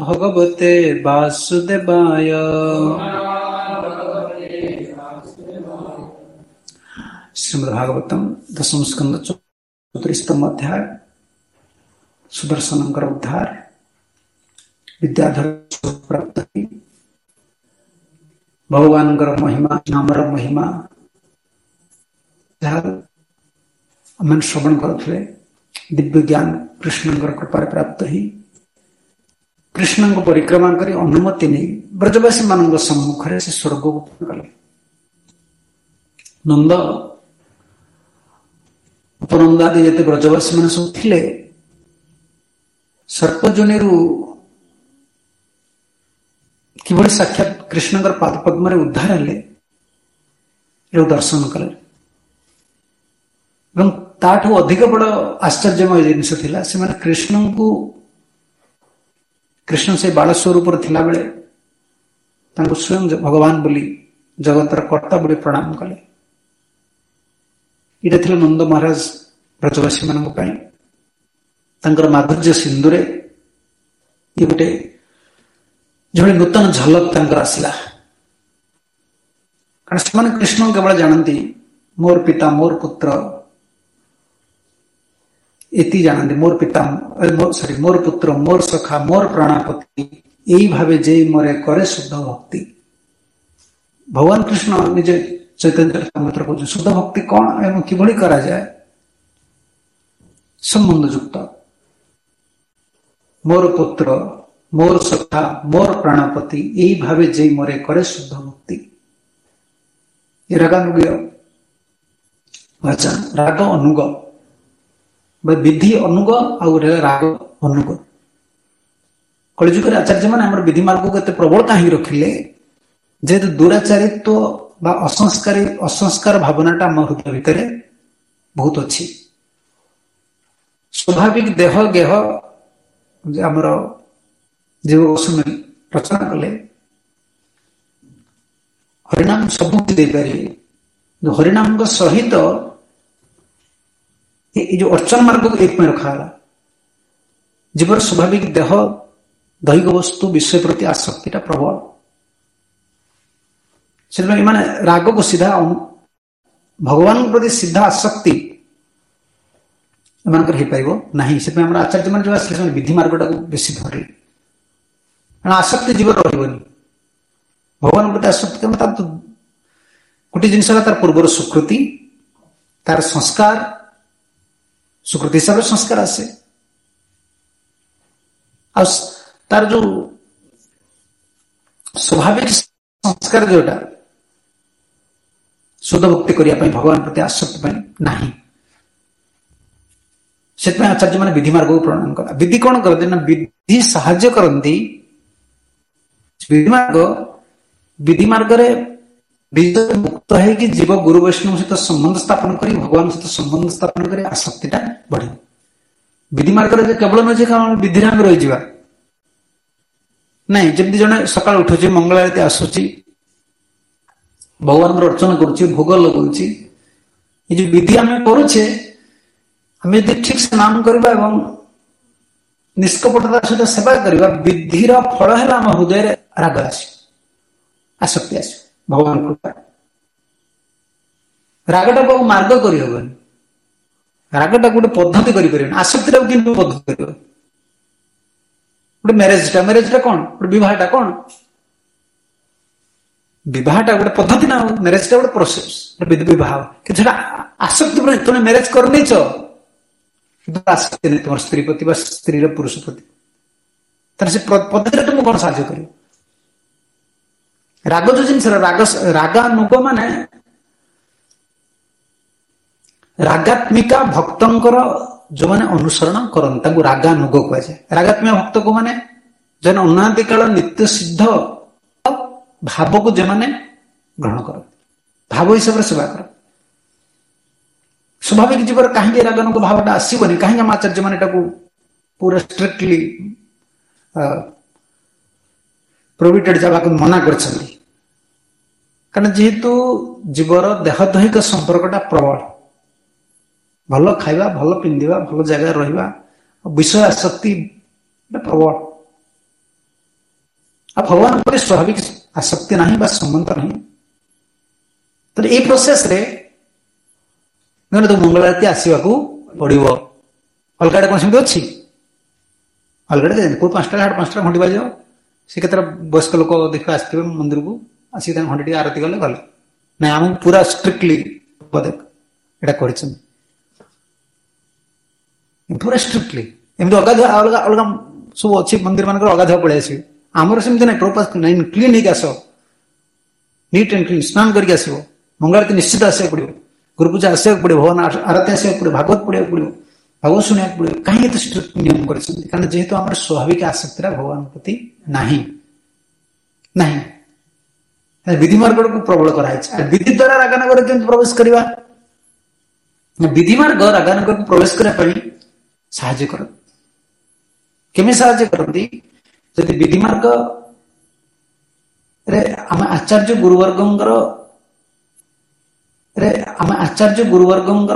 भगवते वासुदेवाय। श्रीमद्भागवतम दशम स्कंद 34तम अध्याय सुदर्शनंकर उद्धार विद्याधर प्राप्त भगवान महिमा नामर महिमा आम श्रवण करुले दिव्य ज्ञान कृष्ण कृपा प्राप्त ही कृष्ण को परिक्रमा कर अनुमति नहीं ब्रजवासी मान सम्मुखें से स्वर्ग को गले। नंद उपनंदादि जिते ब्रजवासी मान सब थे सर्पजोनि किभली साक्षात कृष्ण पाद पद्म उद्धार हेले दर्शन कले। ताठू अधिक बड़ आश्चर्यमय जिनस थिला से माने कृष्ण से बाल स्वरूप थिला बेले तांको स्वयं भगवान बोली जगतर कर्ता बोली प्रणाम कले। इटा थिला नंद महाराज ब्रजवासी मानक पई तांकर माधुर्य सिंधुरे ये गोटे जो नूतन झलक तांकर आसला। कारण से कृष्ण केवल जानती मोर पिता मोर पुत्र एति जानते मोर पिता मोर पुत्र मोर सखा मोर प्राणापति यही भावे जे मोरे करे शुद्ध भक्ति। भगवान कृष्ण निजे चैतन्य चरितामृत कहते शुद्ध भक्ति कौन एवं किभली करा जाए संबंध युक्त मोर पुत्र मोर सखा मोर प्राणपति यही भावे जे मोरे करे शुद्ध भक्ति। ये रागानुग वचन राग अनुग विधि अनुग राग अनुग कलिजुग आचार्य मैंने आम विधि मार्ग को एत प्रबल कहीं रखिले जेहेतु दुराचारित्व असंस्कार भावनाटा आम हृदय भितर बहुत अच्छी। स्वाभाविक देह गेह आमर जीव गोस्वामी रचना कले हरिनाम सब देपारे हरिनाम सहित ये जो अर्चन मार्ग को एक में रखा जीवर स्वाभाविक देह दैहिक वस्तु विषय प्रति आसक्तिटा प्रबल से माने राग को सीधा भगवान प्रति सीधा आसक्ति एम नहीं से आचार्य मान जो आसे विधि मार्गटा को बेसी धरले आसक्ति जीवन रही भगवान प्रति आसक्ति गोटे जिन तार पूर्वर सुकृति तार संस्कार सुकृति हिसाब से संस्कार आसे तार जो स्वाभाविक संस्कार जोटा शुद्ध भक्ति करने भगवान प्रति आसक्ति नहीं से आचार्य मैंने विधि मार्ग को प्रणाम करा। विधि कौन करते ना विधि साहाय्य करती विधि मार्ग मुक्त है कि जीव गुरु वैष्णव सहित संबंध स्थापन कर भगवान सहित संबंध स्थापन कर आसक्तिटा बढ़े। विधि मार्ग केवल नुहे कारण विधि आम रही नहीं जमी जड़े सका उठुची मंगल आरती आसूची भगवान अर्चना करुच्ची भोग लगुची ये जो विधि आम करुचे आम यदि ठीक से नाम करवा निष्कपटता सहित सेवा करवा विधिर फल है आम हृदय राग आस आसक्ति आस भगवान कृपा रागटा को मार्ग करहबन रागटा गोटे पद्धति कर आसक्ति पद्धति कर गोटे मैरेजटा कौन गोटे बहटा कौन बहटा गोटे पद्धति ना मैरेजटा गोटे प्रोसेस बह कि आसक्ति तुम्हें मैरेज कर आसक्ति नहीं तुम स्त्री प्रति स्त्री पुरुष प्रति पद्धति तुमको कौन साहाय्य कर राग जो जिन रागानुग माने रागात्मिका भक्तंकर जो माने अनुसरण करन रागानुग कह जाए। रागात्मिका भक्त को माने जन अनादि काल नित्य सिद्ध भाव को जो माने ग्रहण कर भाव हिसाब से सेवा कर स्वाभाविक जीवन कहीं रागानुग भावटा आसबनी कहीं आम आचार्य मान पूरा स्ट्रिक्टली प्रोहिबिटेड जावाक मना करछन्ती कारण जेहेतु जीवर देह दैहिक संपर्कटा प्रबल भल खाइबा भल पिंधिबा भल जगह रहिबा विषय आसक्ति प्रबल ଆଉ ଭଗବାନ ଉପରେ ସ୍ୱାଭାବିକ ଆସକ୍ତି ନାହିଁ ବା ସମ୍ବନ୍ଧ ନାହିଁ। ତ ଏଇ ପ୍ରୋସେସ ରେ ମଙ୍ଗଳ ଆରତୀ ଆସିବାକୁ ପଡିବ। ଅଲଗା ଆଡେ କଣ ସେମିତି ଅଛି? ଅଲଗା ଆଡେ କୋଉ 5ଟା 5ଟା ଘଣ୍ଟି ବାଜିବ, ସେ କେତେଟା ବୟସ୍କ ଲୋକ ଦେଖିବା ଆସିଥିବେ ମନ୍ଦିରକୁ, ଆସିକି ତାଙ୍କ ଘଣ୍ଟି ଟିକେ ଆରତୀ ଗଲେ ଗଲେ। ନାଇଁ, ଆମକୁ ପୁରା ଷ୍ଟ୍ରିକ୍ଟଲି ଏଇଟା କରିଛନ୍ତି, ପୁରା ଷ୍ଟ୍ରିକ୍ଟଲି। ଏମିତି ଅଗାଧୁଆ ଅଲଗା ଅଲଗା ସବୁ ଅଛି ମନ୍ଦିର ମାନଙ୍କର, ଅଗାଧୁଆ ପଳେଇ ଆସିବେ। ଆମର ସେମିତି ନାହିଁ, ନାଇଁ କ୍ଲିନ୍ ହେଇକି ଆସ, ନିଟ୍ ଆଣ୍ଡ କ୍ଲିନ୍, ସ୍ନାନ କରିକି ଆସିବ। ମଙ୍ଗଳ ଆରତୀ ନିଶ୍ଚିତ ଆସିବାକୁ ପଡିବ, ଗୁରୁ ପୂଜା ଆସିବାକୁ ପଡିବ, ଭଗବାନ ଆରତୀ ଆସିବାକୁ ପଡିବ, ଭାଗବତ ପଢିବାକୁ ପଡିବ, ଭାଗବତ ଶୁଣିବାକୁ ପଡିବ। କାହିଁକି ଏତେ ଷ୍ଟ୍ରିକ୍ଟ ନିୟମ କରିଛନ୍ତି? କାରଣ ଯେହେତୁ ଆମର ସ୍ୱାଭାବିକ ଆସକ୍ତିଟା ଭଗବାନଙ୍କ ପ୍ରତି ନାହିଁ। ବିଧି ମାର୍ଗକୁ ପ୍ରବଳ କରାଯାଇଛି। ବିଧି ଦ୍ୱାରା ରାଗନଗର କେମିତି ପ୍ରବେଶ କରିବା? ବିଧି ମାର୍ଗ ରାଗନଗରକୁ ପ୍ରବେଶ କରିବା ପାଇଁ ସାହାଯ୍ୟ କରନ୍ତି। କେମିତି ସାହାଯ୍ୟ କରନ୍ତି? ଯଦି ବିଧି ମାର୍ଗ ରେ ଆମେ ଆଚାର୍ଯ୍ୟ ଗୁରୁବର୍ଗଙ୍କର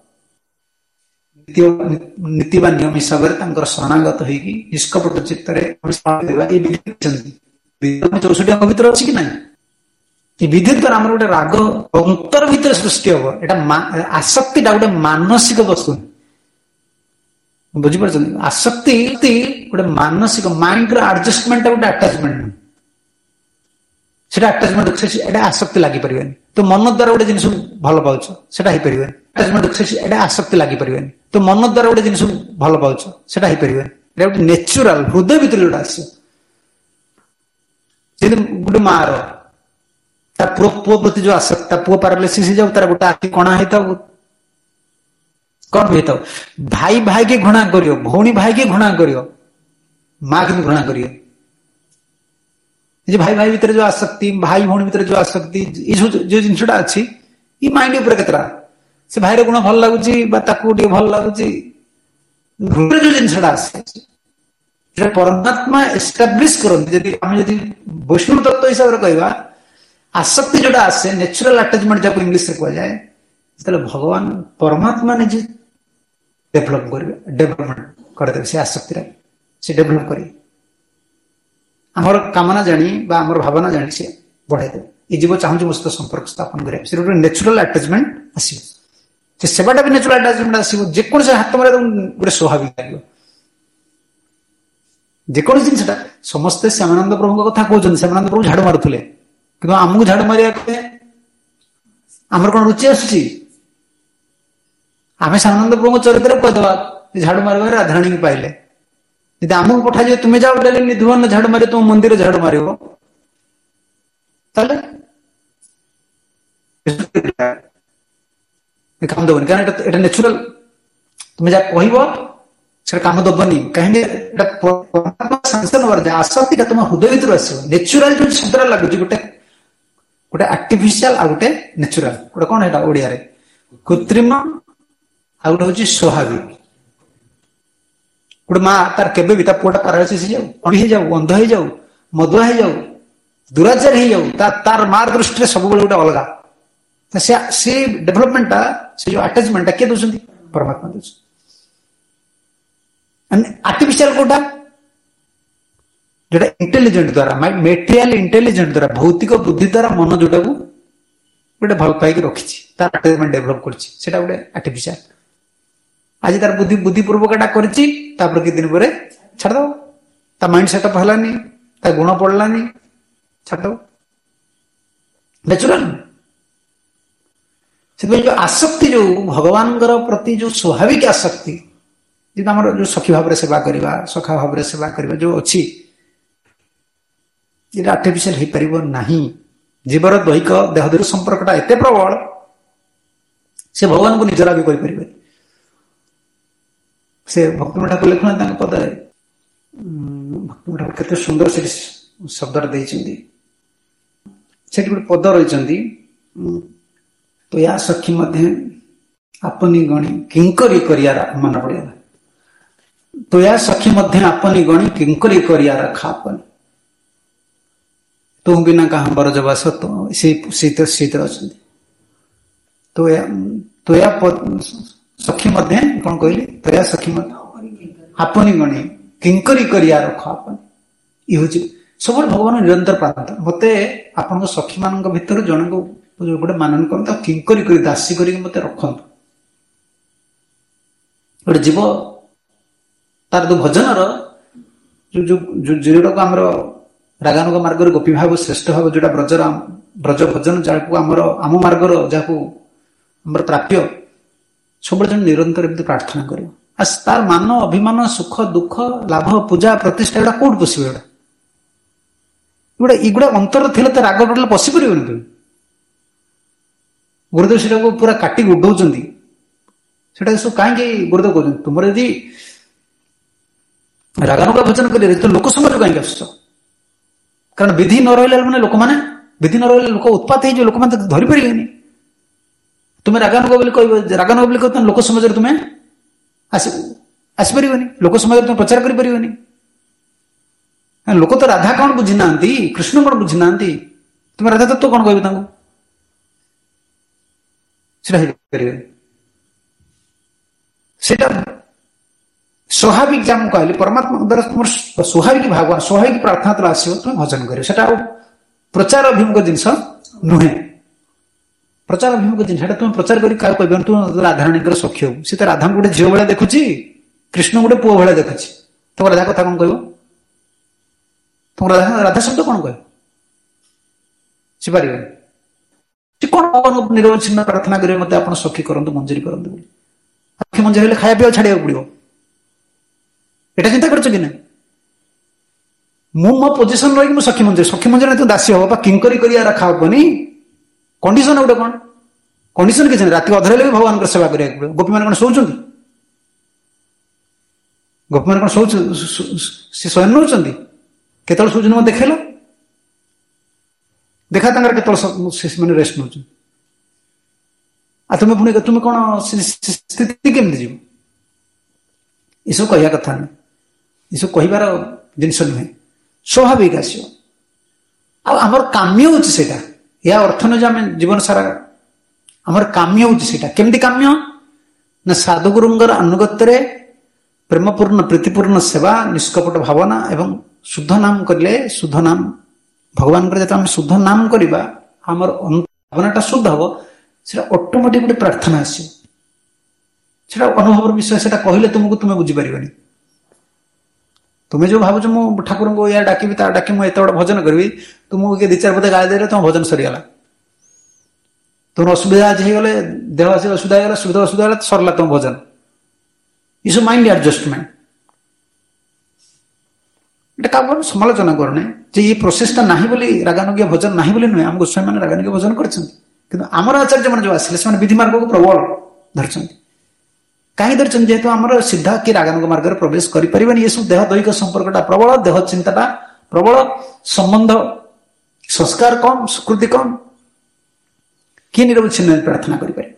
ନୀତି ବା ନିୟମ ହିସାବରେ ତାଙ୍କର ଶରଣାଗତ ହେଇକି ନିଷ୍କପଟ ଚିତ୍ତରେ ଏଇ ବିଧି 64 ଅଙ୍ଗ ଭିତରେ ଅଛି କି ନାହିଁ? ଏ ବିଧି ଦ୍ୱାରା ଆମର ଗୋଟେ ରାଗ ଅନ୍ତର ଭିତରେ ସୃଷ୍ଟି ହବ। ଏଟା ଆସକ୍ତିଟା ଗୋଟେ ମାନସିକ ବସ୍ତୁ, ବୁଝିପାରୁଛନ୍ତି? ଆସକ୍ତି ଗୋଟେ ମାନସିକ, ମାଇଣ୍ଡର ଆଡଜଷ୍ଟମେଣ୍ଟ, ଗୋଟେ ଆଟାଚମେଣ୍ଟ। ସେଟା ଆଟାଚମେଣ୍ଟ, ଏଟା ଆସକ୍ତି ଲାଗିପାରିବନି। ତ ମନ ଦ୍ୱାରା ଗୋଟେ ଜିନିଷ ଭଲ ପାଉଛ, ସେଟା ହେଇପାରିବନି। ଏଟା ଆସକ୍ତି ଲାଗିପାରିବନି। ତ ମନ ଦ୍ୱାରା ଗୋଟେ ଜିନିଷ ଭଲ ପାଉଛ, ସେଟା ହେଇପାରିବନି। ଏଟା ଗୋଟେ ନେଚୁରାଲ, ହୃଦୟ ଭିତରେ ଯୋଉଟା ଆସିବ। ଯେମିତି ଗୋଟେ ମାର ତା ପୁଅ ପ୍ରତି ଯୋଉ ଆସକ୍ତି, ତା ପୁଅ ପାରାଲିସିସ୍ ହେଇଯାଉ, ତାର ଗୋଟେ ଆଖି କଣା ହେଇଥାଉ, କଣ ହେଇଥାଉ, ଭାଇ ଭାଇକି ଘୃଣା କରିବ, ଭଉଣୀ ଭାଇକି ଘୃଣା କରିବ, ମା କିନ୍ତୁ ଘୃଣା କରିବ। ଯେ ଭାଇ ଭାଇ ଭିତରେ ଯୋଉ ଆସକ୍ତି, ଭାଇ ଭଉଣୀ ଭିତରେ ଯୋଉ ଆସକ୍ତି, ଏଇ ଯୋଉ ଜିନିଷଟା ଅଛି, ଏଇ ମାଇଣ୍ଡ ଉପରେ କେତେଟା ସେ ଭାଇର ଗୁଣ ଭଲ ଲାଗୁଛି ବା ତାକୁ ଟିକେ ଭଲ ଲାଗୁଛି, ଯୋଉ ଜିନିଷଟା ଆସେ, ସେଟା ପରମାତ୍ମା ଏଷ୍ଟାବ୍ଲିଶ କରନ୍ତି। ଯଦି ବୈଷ୍ଣବ ତତ୍ତ୍ୱ ହିସାବରେ କହିବା, ଆସକ୍ତି ଯୋଉଟା ଆସେ, ନେଚୁରାଲ ଆଟାଚମେଣ୍ଟ ଯାହାକୁ ଇଂଲିଶରେ କୁହାଯାଏ, ସେତେବେଳେ ଭଗବାନ ପରମାତ୍ମା ନିଜେ ଡେଭଲପମେଣ୍ଟ କରିଦେବେ ସେ ଆସକ୍ତିରେ, ସେ ଡେଭଲପ କରିବେ। ଆମର କାମନା ଜାଣି ବା ଆମର ଭାବନା ଜାଣି ସେ ବଢାଇ ଦେବେ। ଏଇ ଜୀବ ଚାହୁଁଛି ମୋ ସହିତ ସମ୍ପର୍କ ସ୍ଥାପନ କରିବା, ସେ ଗୋଟେ ନେଚୁରାଲ ଆଟାଚମେଣ୍ଟ ଆସିବ। ସେ ସେବାଟା ବି ନେଚୁରାଲ ଆଟାଚମେଣ୍ଟ ଆସିବ। ଯେକୌଣସି ହାତ ମାରିବା ଗୋଟେ ସ୍ୱାଭାବିକ ଲାଗିବ। ଯେକୌଣସି ଜିନିଷଟା, ସମସ୍ତେ ଶ୍ୟାମାନନ୍ଦ ପ୍ରଭୁଙ୍କ କଥା କହୁଛନ୍ତି, ଶ୍ୟାମାନନ୍ଦ ପ୍ରଭୁ ଝାଡୁ ମାରୁଥିଲେ, କିନ୍ତୁ ଆମକୁ ଝାଡୁ ମାରିବାକୁ ଆମର କଣ ରୁଚି ଆସୁଛି? ଆମେ ଶ୍ୟାମାନନ୍ଦ ପ୍ରଭୁଙ୍କ ଚରିତ୍ରରେ କହିଦେବା, ଝାଡୁ ମାରିବାରେ ରାଧାରାଣୀଙ୍କୁ ପାଇଲେ। ଯଦି ଆମକୁ ପଠାଯିବ, ତୁମେ ଯାଅ ଡେଲି ନିଧୁବନ ଝାଡୁ ମାରିବ, ତୁମ ମନ୍ଦିର ଝାଡୁ ମାରିବ, ତାହେଲେ କାମ ଦବନି। କାରଣ ଏଟା ନେଚୁରାଲ, ତୁମେ ଯାହା କହିବ ସେଟା କାମ ଦବନି। କାହିଁକି? ଏଟା ଆସକ୍ତିଟା ତୁମ ହୃଦୟ ଭିତରୁ ଆସିବ। ନେଚୁରାଲ ଯୋଉ ଶବ୍ଦଟା ଲାଗୁଛି, ଗୋଟେ ଆର୍ଟିଫିସିଆଲ ଆଉ ଗୋଟେ ନେଚୁରାଲ, ଗୋଟେ କଣ ଏଟା ଓଡିଆରେ କୃତ୍ରିମ, ଆଉ ଗୋଟେ ହଉଛି ସ୍ୱାଭାବିକ। ଗୋଟେ ମା ତାର କେବେ ବି ତା ପୁଅଟା ପାରାଲିସିସ୍ ହେଇଯାଉ, ହେଇଯାଉ, ଅନ୍ଧ ହେଇଯାଉ, ମଦୁଆ ହେଇଯାଉ, ଦୁରାଚାର ହେଇଯାଉ, ତାର ମା ଦୃଷ୍ଟିରେ ସବୁବେଳେ ଗୋଟେ ଅଲଗା। ସେ ଡେଭଲପମେଣ୍ଟଟା, ସେ ଯୋଉ ଆଟାଚମେଣ୍ଟଟା କିଏ ଦଉଛନ୍ତି? ପରମାତ୍ମା ଦଉଛନ୍ତି। ଆର୍ଟିଫିସିଆଲ କୋଉଟା? ଯୋଉଟା ଇଣ୍ଟେଲିଜେଣ୍ଟ ଦ୍ୱାରା, ମେଟେରିଆଲ ଇଣ୍ଟେଲିଜେଣ୍ଟ ଦ୍ୱାରା, ଭୌତିକ ବୁଦ୍ଧି ଦ୍ୱାରା ମନ ଯୋଉଟାକୁ ଗୋଟେ ଭଲ ପାଇକି ରଖିଛି, ତାର ଆଟାଚମେଣ୍ଟ ଡେଭଲପ କରିଛି, ସେଟା ଗୋଟେ ଆର୍ଟିଫିସିଆଲ। ଆଜି ତାର ବୁଦ୍ଧି ପୂର୍ବକଟା କରିଛି, ତାପରେ କିଛି ଦିନ ପରେ ଛାଡିଦବ। ତା ମାଇଣ୍ଡ ସେଟଅପ ହେଲାନି, ତା ଗୁଣ ପଡିଲାନି, ଛାଡିଦବ। ନେଚୁରାଲ। ସେଥିପାଇଁ ଯୋଉ ଆସକ୍ତି, ଯୋଉ ଭଗବାନଙ୍କର ପ୍ରତି ଯୋଉ ସ୍ୱାଭାବିକ ଆସକ୍ତି, ଯେମିତି ଆମର ଯୋଉ ସଖୀ ଭାବରେ ସେବା କରିବା, ସଖା ଭାବରେ ସେବା କରିବା ଯୋଉ ଅଛି, ଏଟା ଆର୍ଟିଫିସିଆଲ ହେଇପାରିବ ନାହିଁ। ଜୀବର ଦୈହିକ ଦେହ ସମ୍ପର୍କଟା ଏତେ ପ୍ରବଳ, ସେ ଭଗବାନଙ୍କୁ ନିଜର ବି କରିପାରିବେ। ସେ ଭକ୍ତିମଠ ଠାକୁର ଲେଖୁନାହାନ୍ତି ତାଙ୍କ ପଦରେ, ଭକ୍ତିମଠ ଠାକୁର କେତେ ସୁନ୍ଦର ସେଠି ଶବ୍ଦଟା ଦେଇଛନ୍ତି। ସେଠି ଗୋଟେ ପଦ ରହିଛନ୍ତି, ତୋୟା ସଖୀ ମଧ୍ୟ ଆପନି ଗଣି କିଙ୍କରି କରିଆର, ମନେ ପଡିଗଲା। ତୋୟା ସଖୀ ମଧ୍ୟ ଆପନି ଗଣି କିଙ୍କରି କରିଆର ଖାପନି, ତୁ ବିନା କାହା ବରଜବାସ, ସେଇଥିରେ ଅଛନ୍ତି। ତୋୟା ସଖୀ ମଧ୍ୟ, କଣ କହିଲି? ତୋୟା ସଖୀ ମଧ୍ୟ ଆପନି ଗଣି କିଙ୍କରି କରିଆର ଖାପନି। ଇଏ ହଉଛି सब भगवान निरंतर प्रार्थना मते आपण सखी मान भर जन को गोटे मानन कर किंकरी कर दासी कर मत रखु गोटे जीव तार जो भजन जोटा को आम रागानुग मार्ग गोपी भाव श्रेष्ठ भाव जोटा ब्रजर ब्रज भजन जहाँ आम मार्गर जहाँ प्राप्य सब जन निरंतर एमती प्रार्थना कर तार मान अभिमान सुख दुख लाभ पूजा प्रतिष्ठा एटा कौट पशि एगुड़ा अंतर थे तो राग टोटाल पशि पार तुम गुरुदेव से पूरा काटी उडौं सब कहीं गुरुदेव कहते तुम यदि रागानुगा भजन कर तो लोक समाज कहीं आस कारण विधि न रहा मैंने लोक मैंने विधि न रहा लोक उत्पात हो लोक मैंने धरी पारे तुम्हें रागानुग रागानुग कह लोक समाज तुम्हें आसपार लोक समाज तुम प्रचार कर लोक तो राधा कौन बुझी ना कृष्ण कौन बुझी ना तुम राधा तत्व कौन कह स्वाभाविक जहाँ कहली परमात्मा द्वारा तुम स्वाभाविक भगवान स्वाभाविक प्रार्थना तो आस तुम भजन कर प्रचार अभिमुख जिनस नुहे प्रचार अभिमुख जिन तुम प्रचार कर तुम राधाराणी सखी हो सी तो राधा गोटे झील भाया देखुची कृष्ण गोटे पुओ भाया देखुची तुम राधा कथा कौन कह तुम राधा शब्द कौन कह पार कौन निरवच्छिन्न प्रार्थना करेंगे मत आप सखी करते मंजूरी करते सखी मंजूरी खाया पीवा छाड़ा पड़ो एटा चिंता कर मो पोजिशन रही सखी मंजूरी तुम दासी हम किंकरी कर रखा हेनी कंडीशन गोटे कौन कंडीशन किसी रात अधर भी भगवान सेवा करा गोपी मैंने कौन शोच गोपी मैंने कौन शोच सी स्वयं नौ केतल शोचन मत देखेल देखा मैंने रेस्ट नौ तुम्हें पुणी तुम्हें कौन स्थिति केमती जीव ये कह कथा नहीं ये कहबार जिनस नुहे स्वाभाविक आसो आमर काम्य होता या अर्थ न आम जीवन सारा आमर काम्य होता केमती काम्य ना साधुगुरुंगर अनुगत्य प्रेमपूर्ण प्रीतिपूर्ण सेवा निष्कपट भावना एवं शुद्ध नाम कले शुद्ध नाम भगवान जो शुद्ध नाम करवा आमर भावनाटा शुद्ध हम से ऑटोमेटिक गोटे प्रार्थना आसो अनुभव विषय से कहले तुमको तुम्हें बुझीपार तुम्हें जो भाव मु ठाकुर को या डाकि डाकि मुझे एत बड़ा भजन करी तुमको किए 2-4 पद गाई दे तुम भजन सरीगला तुम असुविधा आज हो देह असुविधा होगा सुविधा असुविधा सरला तुम भजन ये माइंड एडजस्टमेंट क्या समालोचना करने ये प्रोसेसटा ना बोली रागानुग भजन ना बोली नुहे आम गोस्वामी मैंने रागानुग भजन कर आमर आचार्य मैंने जो आसे विधि मार्ग को प्रबल धरती कहीं धरती जेहेतु आम सीधा कि रागानुग मार्ग प्रवेश करें ये सब देह दैहिक संपर्कटा प्रबल देह चिंताटा प्रबल संबंध संस्कार कम स्वीकृति कम किए निरवच्छिन्न प्रार्थना करें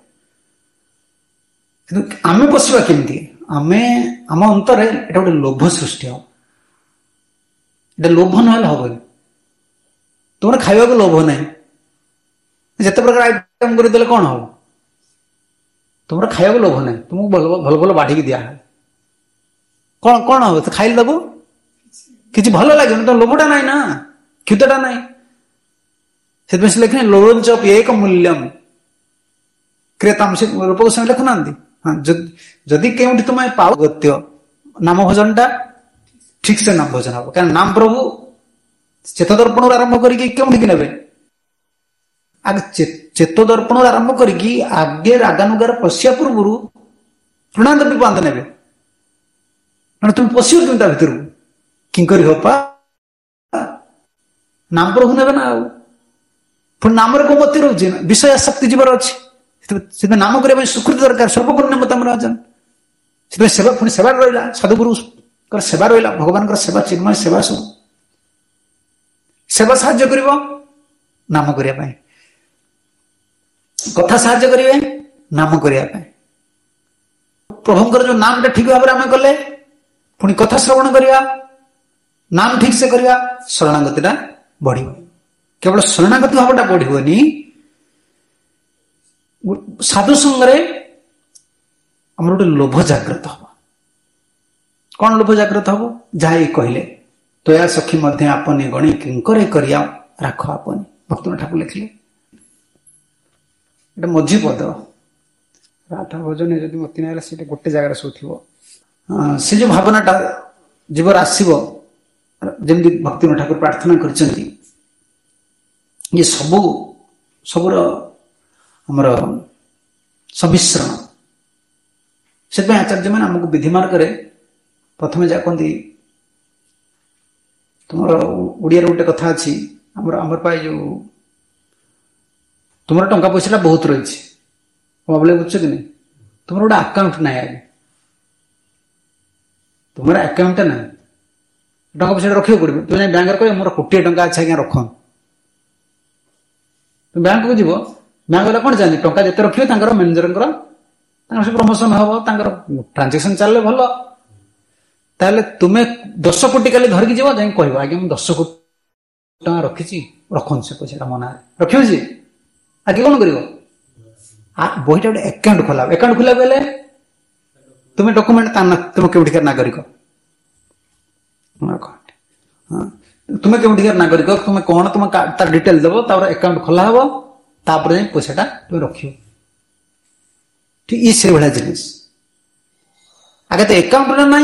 आम पशा केमती आमे आम अंतर एटा गोटे लोभ सृष्टि हम एटा लोभ ना हम तुम खावा लोभ ना जिते प्रकार आइटम करदे कौन हम तुम खाया लोभ ना तुमको भल भल बाढ़ दिया कौन कौन हम तो खाइल देव कि भल लगे तुम लोभटा ना ना क्षुदटा ना से लिखने लोभंच एक मूल्यम क्रेताम से रूप गोस्वामी लिखुना हाँ जदि के तुम पाओ गत्य नाम भजनटा ठीक से नाम भजन हम कारण नाम प्रभु चेतदर्पण आरंभ करके ने आगे चेतदर्पण आरंभ करके आगे रागानुगार पशिया पूर्व प्रणांत विपांत ने तुम पशिव तुम भर किंकरी हपा नाम प्रभु ने ना पुणी नाम को मत रोचे विषय आसक्ति जीवार अच्छी नाम करने स्वीकृति दरकार सर्वपूर्ण मत से सेवा पुणी सेवा रहा साधुगुरु सेवा रहा भगवान सेवा चिन्मय सेवा सब सेवा साहाय्य कर नाम करने कथा साहाय्य करेंगे नाम करने प्रभुंकर जो नाम ठीक भाव में आम कले पुणी कथा श्रवण करवा नाम ठीक से करवा शरणागति बढ़ केवल शरणागति भावटा बढ़नी साधु संगे आम गोटे लोभ जागृत हम कौन लोभ जागृत हम जहाँ कहले तया सखी मध्य आपने गणी किंकरे करिया राख आपने भक्तिनाथ ठाकुर लिखिले एटा मझी पद राधा भजन जदि मती ना से गोटे जगार सब थी से जो भावनाटा जीवर आसव जमी भक्तिनाथ ठाकुर प्रार्थना करछंती ये सबू सबुर हमर सम्मिश्रण से आचार्य मैंने आमको विधि मार्ग प्रथम जा कहती तुम ओडिया गोटे कथा अच्छी आमर पाए जो तुम टंका पैसा बहुत रही बोले बुझ कि नहीं तुम गोटे आकाउंट ना आगे तुम आकाउंट ना टंका पैसा रखा पड़े तुम बैंक कह मोर कोटी टंका अच्छे आज्ञा रख तुम बैंक को जीव बैंक वाला कौन चाहती टंका जिते रखिए मैनेजर से प्रमोशन हम ट्रांजेक्शन चलने भल ताले तुम्हें 10 कोटी काली धरिकी जीव जाए कह आज्ञा मुझे 10 कोटी टका रखी रखन से पैसा मो ना रखी आगे कौन कर बहीटा गोटे अकाउंट खोला बेले तुम्हें डॉक्यूमेंट तुम केवटिकार नागरिक तुम्हें केवटिकार नागरिक तुम्हें कौन तुम तार डिटेल दब अकाउंट खोला हम तापर पैसाटा तुम रख ठीक ये से भाया जिनिस आगे तो अकाउंट ना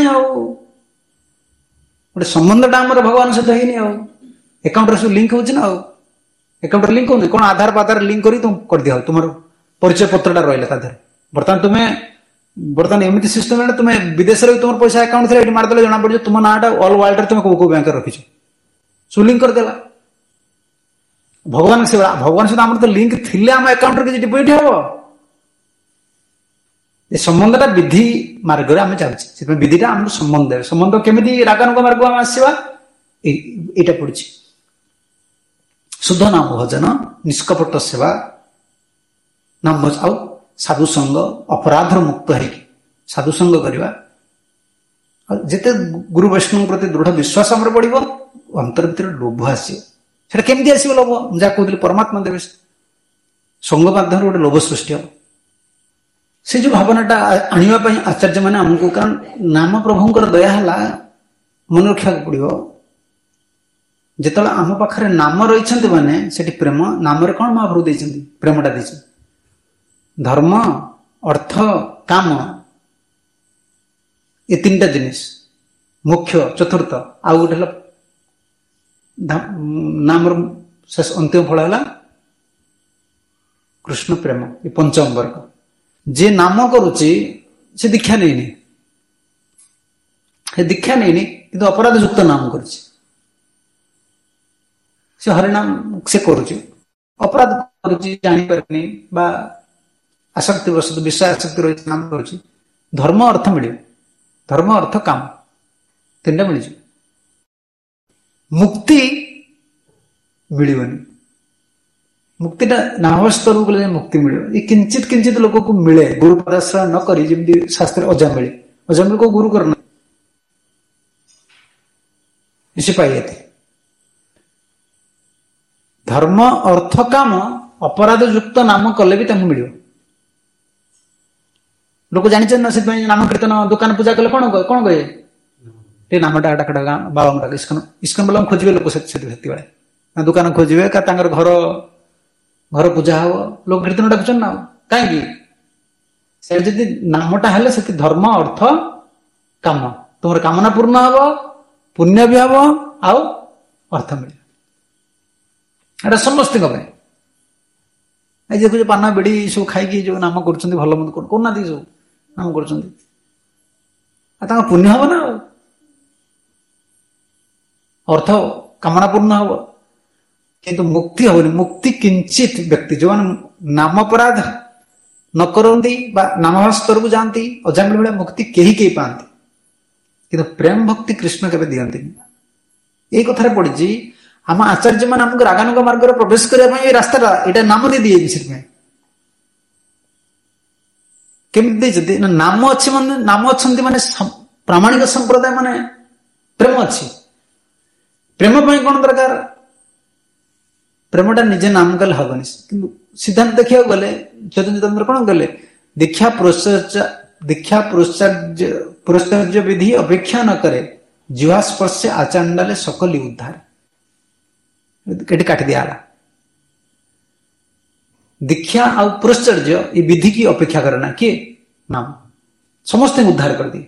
गोटे संबंधटा आम भगवान सहित है अकाउंट सब लिंक होना अकाउंट लिंक हो कौन आधार पाधार लिंक कर तुम कर दिया तुम परिचय पत्रटा रहा बर्तमान तुम्हें बर्तमान एमती सिस्टम है तुम्हें विदेश में तुम पैसा अकाउंट थी मारदे जना पड़े तुम नाटा ऑल वर्ल्ड तुम कौ बैंक रखीच सब लिंक करदेला भगवान से आम तो लिंक थी आम अकाउंट किसी डिपोजिट हम ये संबंधटा विधि मार्ग आम चलते विधिटा आम संबंध केमी रागानुग मार्ग आम आसवा यहाँ पड़ी शुद्ध नाम भजन निष्कपट सेवा नाम आउ साधु संग अपराध मुक्त है साधु संग करवा जिते गुरु वैष्णव प्रति दृढ़ विश्वास आम बढ़ो अंतर भर लोभ आसो केमती आस लोभ जहाँ कहते परमात्मा देवे संग माध्यम गोटे लोभ सृष्टि हम से जो भावनाटा आने आचार्य मैंने आमको कारण नाम प्रभुंर दया है मन रखा पड़ो जिते आम पाखे नाम रही मैंने से प्रेम नाम कौन महाप्रभु देते प्रेमटा दे धर्म अर्थ काम ये 3टा जिनिस मुख्य चतुर्थ आउ गोटे नाम शेष अंतिम फल है कृष्ण प्रेम ये 5म वर्ग जे नाम करुच्ची से दीक्षा नहीं दीक्षा नहीं कि अपराध युक्त नाम करुच्ची से हरिनाम से करुच्ची अपराध करुच्ची जानी बा आसक्ति वस्तु विषय आसक्ति रही नाम करुच्ची धर्म अर्थ मिल धर्म अर्थ काम 3टा मिल मुक्ति मिलनी मुक्तिटा नाम स्तर को मुक्ति मिले ये किंचित किंचित लोक को मिले गुरु पदाश्रय न करी जमी शास्त्र अजा मिले को गुरु करना इसे पाइए धर्म अर्थ काम अपराध युक्त नाम कले भी मिल लोक जानी से नाम कीर्तन दुकान पूजा कले कौन कहे ये नामटा बाबा इस्कन इस्कन बाला खोजे लोक से दुकान खोजे घर घर पूजा हम लोग कीर्तन डाकुन ना कहीं नामटा है धर्म अर्थ काम तुम कामना पूर्ण हम पुण्य भी हम आउ अर्थ मिले एटा समस्त देखो पाना बेड़ी सब खाई जो नाम कर भल मंद करना सब नाम कर पुण्य हम ना अर्थ कामना पूर्ण हम किंतु मुक्ति हवनी मुक्ति किंचित व्यक्ति जो नाम अपराध न करती नाम स्तर को जाती अजामिल भाया मुक्ति कहीं पाती कि प्रेम भक्ति कृष्ण केवे दिखती ये कथार पड़ी आम आचार्य मान आमको रागानुग मार्ग प्रवेश करने रास्ता यहाँ नाम दे दिए से केमी नाम अच्छे माने नाम अच्छा माने प्रामाणिक संप्रदाय माने प्रेम अच्छी प्रेम कौन दरकार प्रेमटा निजे नाम कले हबनी कि सिद्धांत देखा गले चैतन्य कौन कले दीक्षा पुरस्कार्य विधि अपेक्षा न करे जिह्वा स्पर्शे आचांडाले सकली उद्धार कटी काट दिया दीक्षा आ पुरस्चर्य ये विधि की अपेक्षा करना किए नाम समस्त उद्धार कर दिए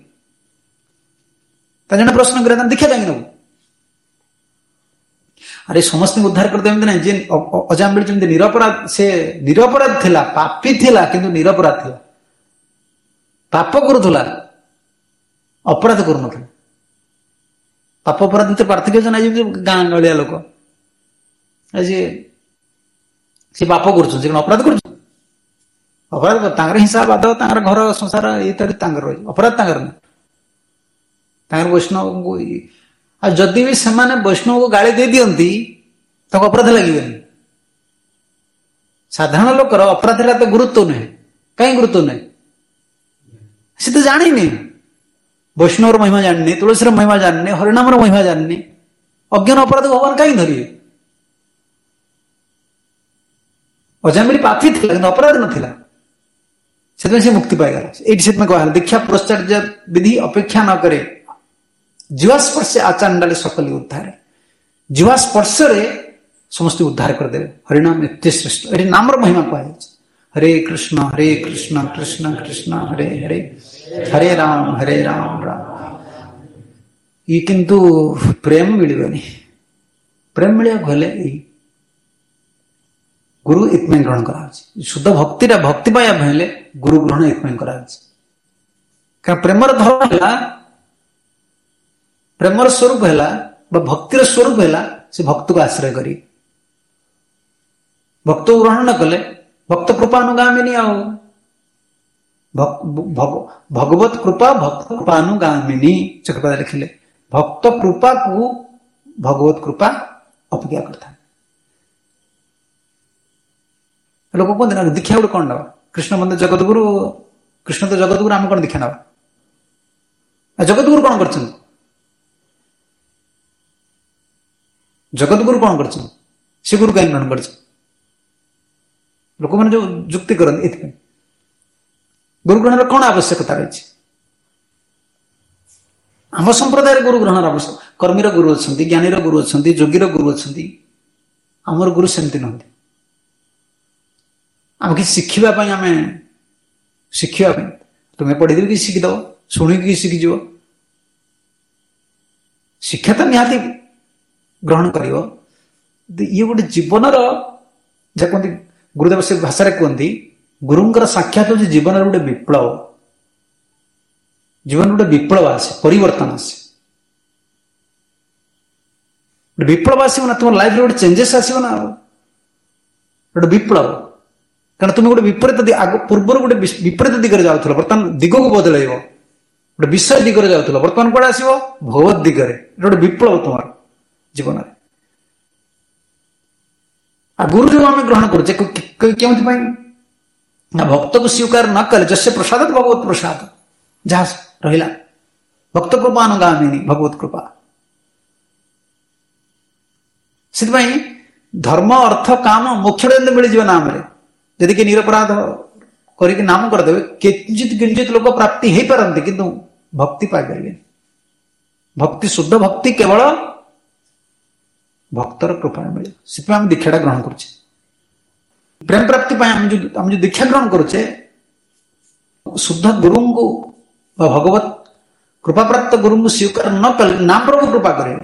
जन प्रश्न कर दीक्षा कहीं नब अरे समस्त उद्धार करते ना जे अजाम बेली निरपराध से निरपराध थिला पापी थिला किंतु निरपराध थिला पाप करुला अपराध करू पाप अपराध तो पार्थक्य ना गाँ गलिया लोक सी पाप कर अपराध कर अपराध हिंसा बाध घर संसार ये अपराध ना वैष्णव को जदि भी से वैष्णव को गाली दे दियंती अपराध लगे साधारण लोकर अपराध तो गुरुत्व नुहे कहीं गुरुत्व नुहे सी तो जानी नहीं वैष्णव महिमा जाननी तुलसी महिमा जाननी हरिनाम महिमा जाननी अज्ञान अपराध भगवान कहीं धरिए अजामिली पापी थी अपराध नाला से मुक्ति पाईगला ये कहला दीक्षा पुरस्चर्य विधि अपेक्षा न करे जिह्वा स्पर्श आचांडाले सकली उद्धार जिह्वा स्पर्श समस्त उद्धार करदे हरिनाम एते श्रेष्ठ ये नाम महिमा कह हरे कृष्ण कृष्ण कृष्ण हरे हरे हरे राम राम ये किंतु प्रेम मिलबनी प्रेम मिलिया गले गुरु इतमें ग्रहण करा शुद्ध भक्ति भक्ति पाया भले गुरु ग्रहण इतमें करा प्रेमर धर्म है प्रेमर स्वरूप है भक्तिर स्वरूप है से भक्त को आश्रय करी भक्त ग्रहण न कले भक्त कृपानुगामिनी आओ भगवत कृपा भक्त कृपानुगामिनी चक्रपाद लिखिले भक्त कृपा को भगवत कृपा अपेक्षा करता लोक कहते ना दीक्षा गोटे कौन नवा कृष्ण बंद जगतगुरु कृष्ण तो जगतगुरु आम कौन दीक्षा नवा जगतगुरु कौन कर जगतगुरु कौन कर से गुरु कहीं ग्रहण कर लोक मैंने जो जुक्ति करते गुरु ग्रहण कौन आवश्यकता रही आम संप्रदाय गुरु ग्रहण आवश्यक कर्मीर गुरु अच्छा ज्ञानीर गुरु अच्छा योगीर गुरु अच्छा आमर गुरु सेमती नहंती आम कि शिखापी आम शिखापी तुम्हें पढ़ी कि शिखिद शुणिकी शिखिज शिक्षा तो निहाती ग्रहण कर ये गोटे जीवन कहते गुरुदेव से भाषा कहते गुरुंर साक्षात हूँ जीवन गोटे विप्लव जीवन गोटे विप्लव आसे परिवर्तन आसे विप्लव आसो ना तुम लाइफ गोटे चेंजेस आसो ना गोटे विप्लव कारण तुम गोटे विपरीत पूर्व गोटे विपरीत दिगरे जाऊल बर्तमान दिग को बदल गोटे विषय दिगरे जाऊल बर्तमान कौन आसो भगवत दिगरे गोटे विप्लव तुम जीवन गुरु जो आम ग्रहण करुचे भक्त को स्वीकार न कले जस्य प्रसाद भगवत प्रसाद जहाँ रहा भक्त कृपा अनुगामिनी भगवत कृपा से धर्म अर्थ काम मोक्ष मिल जाए नाम जदि कि निरपराध करके नाम करदे किंचित किंचित लोक प्राप्ति हो पारती किंतु भक्ति पाइपर भक्ति शुद्ध भक्ति केवल भक्तर कृपा मिले से आम दीक्षा ग्रहण करुचे प्रेम प्राप्ति आम जो दीक्षा ग्रहण करुचे शुद्ध गुरु को भगवत कृपा प्राप्त गुरु को स्वीकार न कले नाम प्रभु कृपा करे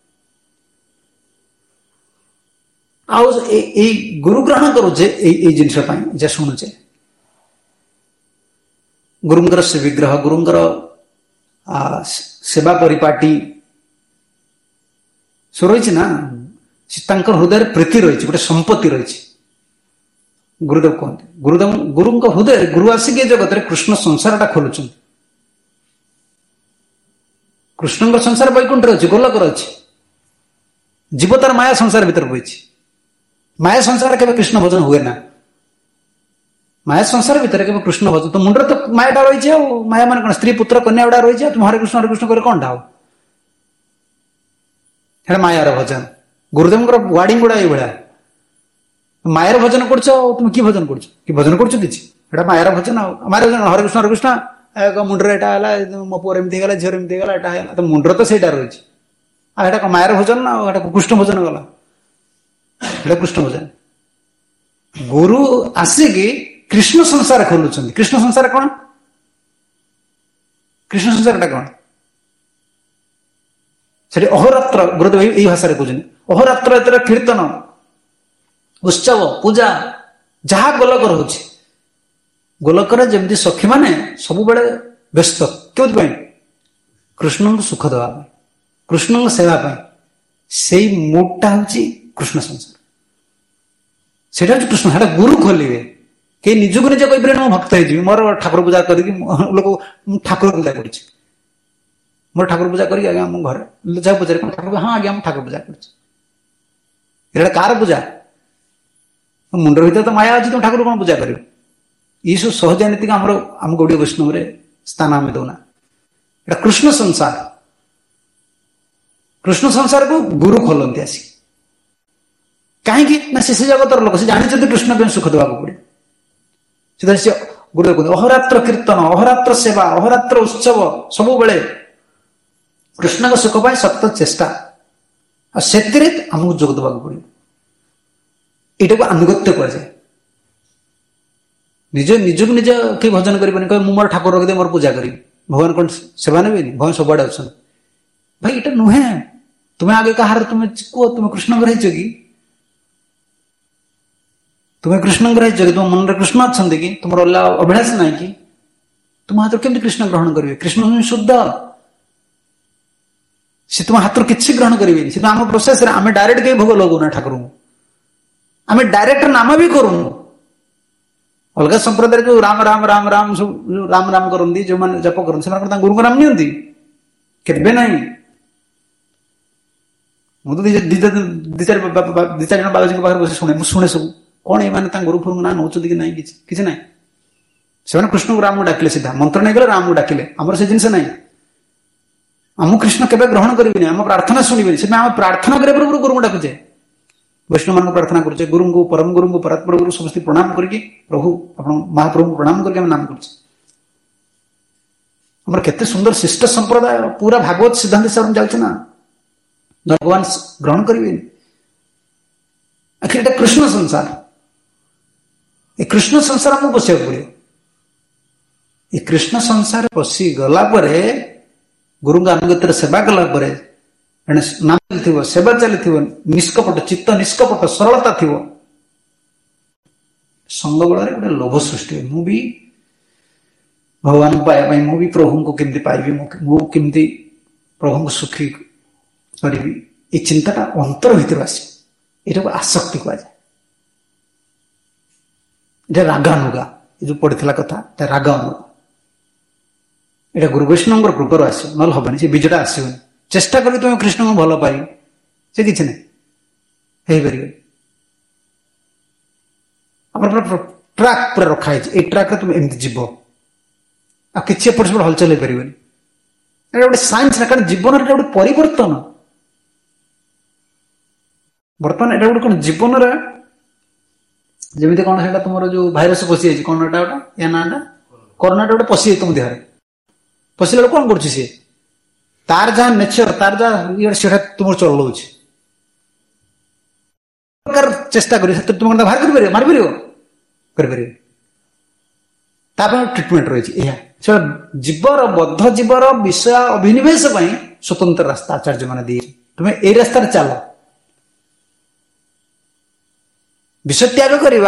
गुरु ग्रहण करुचे जिनस शुणुचे गुरुंकर से विग्रह गुरुंकर सेवा परिपाटी सो रही ना हृदय प्रीति रही गोटे संपत्ति रही गुरुदेव कहते गुरुदेव गुरु हृदय गुरु आसिक जगत कृष्ण संसार टा खोलुं कृष्ण संसार वैकुंठ अच्छी गोलक अच्छी जीव तार माया संसार भीतर बही माया संसार के कृष्ण भजन हुए ना माया संसार भीतर के कृष्ण भजन तो मुंडे तो मायाटा रही माया मान कौन स्त्री पुत्र कन्या गुड़ा रही तुम हरे कृष्ण कर कौन ढाओ है मायार भजन गुरुदेव वार्डिंग गुड़ा ये मायार भजन कर तुम कि भजन कर भजन कर मायार भजन मायार भजन हरे कृष्ण मुंडर एटा मो पुअर एमती गला झीर एमती गला एटा तो मुंडर तो सहीटा रही आटा मायर भोजन ना कृष्ण भोजन गला कृष्ण भोजन गुरु आसिकी कृष्ण संसार खोलुଛନ୍ତି कृष्ण संसार कौन कृष्ण संसार कौन से अहोरात्र गुरुदेव यही भाषा कहते अहोरात्र एत कीर्तन उत्सव पूजा जहा गोलक रोचे गोलक जमी सखी मैंने सब बड़े व्यस्त क्यों कृष्ण को सुख देवा कृष्ण को सेवा से मुडटा हूँ कृष्ण संसार से कृष्ण है गुरु खोलिए कई निजक निजे कह भक्त हो मोर ठाकुर पूजा करके लोक ठाकुर पूजा कर मोर ठाकुर पूजा करके आज्ञा मो घर जहाँ पूजा ठाकुर हाँ आज्ञा ठाकुर पूजा कर कार पूजा मुंडर भीतर तो माया अच्छी तुम ठाकुर कौन पूजा कर ये सब सहज नीति आम गौड़ी वैष्णव स्थान आम दौना एटा कृष्ण संसार को गुरु खोलती आसी कहीं से जगतर लोक से जानी कृष्ण के सुख देवा पड़े से गुरुदेव कहते अहोरात्र कीर्तन अहोरात्र सेवा अहोरात्र उत्सव सब बेले कृष्ण का सुख पाए सतत चेष्टा से आमको जोग देवा पड़े यहाँ को आनुगत्य कहुए निज निजक निज कई भजन करें कह मोर ठाकुर रखिदे मोर पूजा करी भगवान कौन सेवा ने भगवान सबुआड़े अच्छा भाई ये नुहे तुम्हें आगे कहार तुम्हें कह तुम्हें कृष्ण रहीच कि तुम्हें कृष्ण रहीच कि तुम मन कृष्ण अच्छा कि तुम अभिलाष ना कि तुम हाथ केमती कृष्ण ग्रहण करेंगे कृष्ण शुद्ध सी तुम हाथ किसी ग्रहण करेंगे सी आम प्रोसेस आम डायरेक्ट कहीं भोग लगुना ठाकुर आम डायरेक्ट नाम भी करूँ अलग संप्रदाय जो राम राम राम राम सब राम राम करती जो मैंने जप करते गुरु नाम नहीं केबे नहीं मुझे दी चार जन बाबाजी पाखे बस शुणे शुणे सब कौन ये गुरु फुरु ना नौ कि ना कि ना से कृष्ण को राम को डाकिले सीधा मंत्र नहीं गले राम को डाकिले आमर से जिनस ना आम कृष्ण केबे ग्रहण करेंगे आम प्रार्थना शुणे से आम प्रार्थना करे गुरु को डाकुचे वैष्णव मान प्रार्थना करुचे गुरु को परम गुरु को परात्पर गुरु समस्त प्रणाम करके प्रभु आप महाप्रभु को प्रणाम करके नाम कर केते सुंदर शिष्ट संप्रदाय पूरा भागवत सिद्धांत हिसाब से जाऊँ ना भगवान ग्रहण करेंगे आखिर एटा कृष्ण संसार ये कृष्ण संसार आमको पशिया पड़े ये कृष्ण संसार पशि गला गुरु अनुगत सेवा कला नाम चलती सेवा चलती निष्कपट चित्त निष्कपट सरलता थी संग बल गोटे लोभ सृष्टि मुझे भगवान को पाया मुझे प्रभु को केमती पाइबी मुझे प्रभु को सुखी करी ये चिंताटा अंतर भीतर आस ये आसक्ति कहुए ये रागानुगा ये जो पड़ा कथा रागानुगा यहाँ गुरु वैष्णव कृपार आस ना हेनी से बीजटा आसबनी चेष्टा करी तुम कृष्ण को भल पाई से कि ट्राक पूरा रखाई ये ट्राक तुम एमती जीव आ कि एपट सेपट हलचल हो पारे गोटे साइंस ना कारण जीवन गोटे परिवर्तन बर्तमान यहाँ गोटे कौन जीवन जमी कौन है तुम जो भाइरस पशि जाए कौन या ना कोरोना गोटे पशि जाए तुम देह पशिला कौन कर तार जहाँ नेचर तार जहाँ से तुम चलाऊ चेष्टा कर तुम बाहर कर मार ट्रिटमेंट रही है जीवर बद्ध जीवर विषय अभिनिवेश स्वतंत्र रास्ता आचार्य मैंने दिए तुम्हें ये रास्ता चल विषय त्याग करवा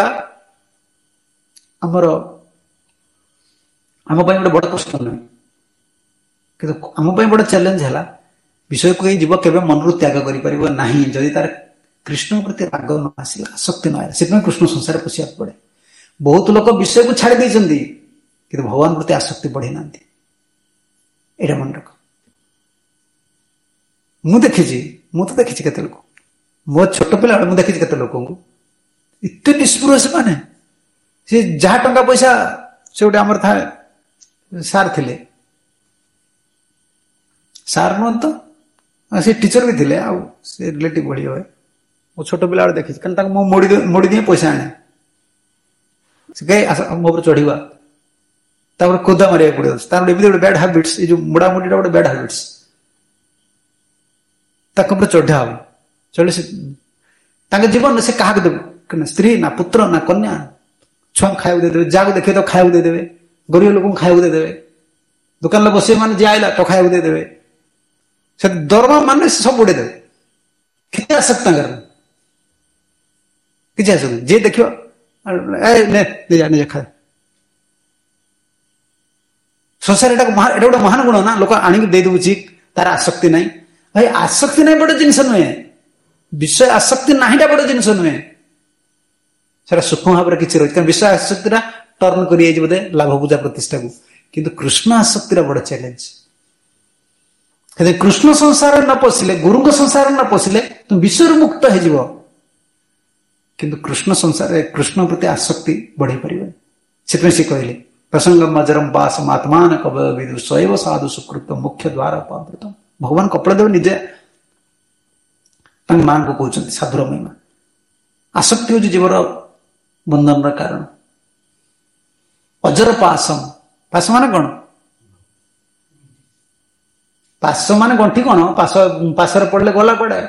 आमर आम गोटे बड़ कष्ट नुहे कि आम बड़ा चैलेंज है विषय को जीव के मन रू त्याग करना जदि तार कृष्ण प्रति राग न आसला आसक्ति न आया से कृष्ण संसार पशिया पड़े बहुत लोग विषय को छाड़ी देते कि भगवान प्रति आसक्ति बढ़ी ना यहाँ मन रख मुझे देखी केते लोक मो छोट पिला मुझे देखी केते लोक इतने निष्पुर से माने सी जहाँ टंका पैसा से गोटे आमर था सार थे सार नुह तो से टीचर भी थे से रिलेटिव बढ़ी हुए वो छोट पिला देखी कारण मोड़ी दिए पैसा आने से कहे मो चढ़ा ତାପରେ କୋଦା ମାରିବାକୁ ପଡିବ। ତାର ଏମିତି ଗୋଟେ ବ୍ୟାଡ୍ ହାବିଟ୍ସ, ଏଇ ଯୋଉ ମୁଡାମୁଡିଟା ଗୋଟେ ବ୍ୟାଡ୍ ହାବିଟ୍ସ, ତାଙ୍କ ଉପରେ ଚଢା ହବ। ଚଢି ସେ ତାଙ୍କ ଜୀବନରେ ସେ କାହାକୁ ଦେବେ? ସ୍ତ୍ରୀ ନା ପୁତ୍ର ନା କନ୍ୟା, ଛୁଆଙ୍କୁ ଖାଇବାକୁ ଦେଇଦେବେ, ଯାହାକୁ ଦେଖିବେ ତ ଖାଇବାକୁ ଦେଇଦେବେ, ଗରିବ ଲୋକଙ୍କୁ ଖାଇବାକୁ ଦେଇଦେବେ, ଦୋକାନରେ ବସିବେ ମାନେ ଯିଏ ଆଇଲା ତ ଖାଇବାକୁ ଦେଇଦେବେ, ସେ ଦରମା ମାନେ ସେ ସବୁ ଉଡେଇଦେବେ। କେତେ ଆସକ୍ତି ତାଙ୍କର, କିଛି ଆସକ୍ତି। ଯିଏ ଦେଖିବ ନିଜେ ଖାଏ। ସଂସାର ଏଟା ଗୋଟେ ମହାନ ଗୁଣ ନା, ଲୋକ ଆଣିକି ଦେଇଦଉଛି, ତାର ଆସକ୍ତି ନାହିଁ। ଭାଇ ଆସକ୍ତି ନାହିଁ ବଡ ଜିନିଷ ନୁହେଁ, ବିଷୟ ଆସକ୍ତି ନାହିଁଟା ବଡ ଜିନିଷ ନୁହେଁ, ସେଟା ସୂକ୍ଷ୍ମ ଭାବରେ କିଛି ରହିଛି। କାରଣ ବିଷୟ ଆସକ୍ତିଟା ଟର୍ନ କରିଯାଇଛି ବୋଧେ ଲାଭ ପୂଜା ପ୍ରତିଷ୍ଠାକୁ, କିନ୍ତୁ କୃଷ୍ଣ ଆସକ୍ତିଟା ବଡ ଚ୍ୟାଲେଞ୍ଜ। ଯଦି କୃଷ୍ଣ ସଂସାରରେ ନ ପଶିଲେ, ଗୁରୁଙ୍କ ସଂସାରରେ ନ ପଶିଲେ ତୁମେ ବିଷୟରୁ ମୁକ୍ତ ହେଇଯିବ, କିନ୍ତୁ କୃଷ୍ଣ ସଂସାରରେ କୃଷ୍ଣ ପ୍ରତି ଆସକ୍ତି ବଢେଇ ପାରିବେ। ସେଥିପାଇଁ ସେ କହିଲେ ପ୍ରସଙ୍ଗମ ମଜରମ ବାସମ ଆତ୍ମାନ କବୟ ବିଦୁ ଶୈବ ସାଧୁ ସୁକୃତ ମୁଖ୍ୟ ଦ୍ୱାର ପାବୃତ। ଭଗବାନ କପିଳଦେବ ନିଜେ ତାଙ୍କ ମାଙ୍କୁ କହୁଛନ୍ତି ସାଧୁର ମହିମା। ଆସକ୍ତି ହେଉଛି ଜୀବର ବନ୍ଧନର କାରଣ। ଅଜର ପାଶମ, ପାଶ ମାନେ କଣ? ପାଶ ମାନେ ଗଣ୍ଠି କଣ? ପାଶରେ ପଡିଲେ ଗଲା କୁଆଡେ?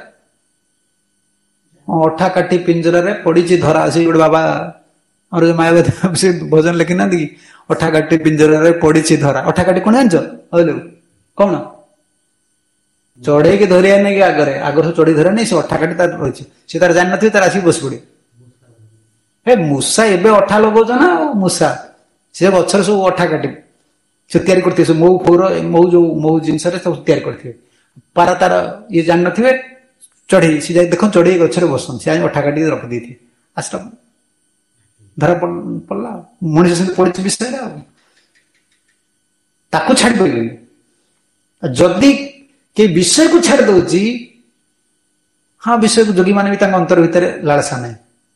ଅଠା କାଟି ପିଞ୍ଜରାରେ ପଡିଛି ଧରା। ସେ ଗୋଟେ ବାବା ଆମର ଯୋଉ ମାୟାବତୀ ସେ ଭଜନ ଲେଖିନାହାନ୍ତି କି, ଅଠା କାଟି ପିଞ୍ଜରାରେ ପଡିଛି ଧରା। ଅଠା କାଟି କଣ ଜାଣିଛ? କହିଲୁ କଣ? ଚଢେଇକି ଧରିବା ନେଇକି ଆଗରେ ଚଢେଇ ଧରିବା ନେଇ, ସେ ଅଠା କାଟି ତାର ରହିଛି। ସେ ତାର ଜାଣିନଥିବେ, ତାର ଆସିକି ବସି ପଡେ। ହେ ମୂଷା ଏବେ ଅଠା ଲଗାଉଛ ନା, ମୂଷା ସେ ଗଛରେ ସବୁ ଅଠା କାଟିବ, ସେ ତିଆରି କରିଥିବେ, ସବୁ ମହୁ ଫৌର ମହୁ ଜିନିଷରେ ସବୁ ତିଆରି କରିଥିବେ। ପାରା ତାର ଇଏ ଜାଣିନଥିବେ, ଚଢେଇ ସେ ଯାଇ ଦେଖ ଚଢେଇ ଗଛରେ ବସନ୍ତି, ସେ ଅଠା କାଟିକି ରଖିଦେଇଥିବେ। ଆସିଲା ଧରା ପଡିଲା, ମଣିଷ ସେମିତି ପଡିଛି ବିଷୟରେ। ଆଉ ତାକୁ ଛାଡି ପାରିବେନି। ଯଦି କେହି ବିଷୟକୁ ଛାଡି ଦଉଛି, ହଁ ବିଷୟକୁ ଯୋଗୀ ମାନେ ବି ତାଙ୍କ ଅନ୍ତର ଭିତରେ ଲାଳସା ନାହିଁ,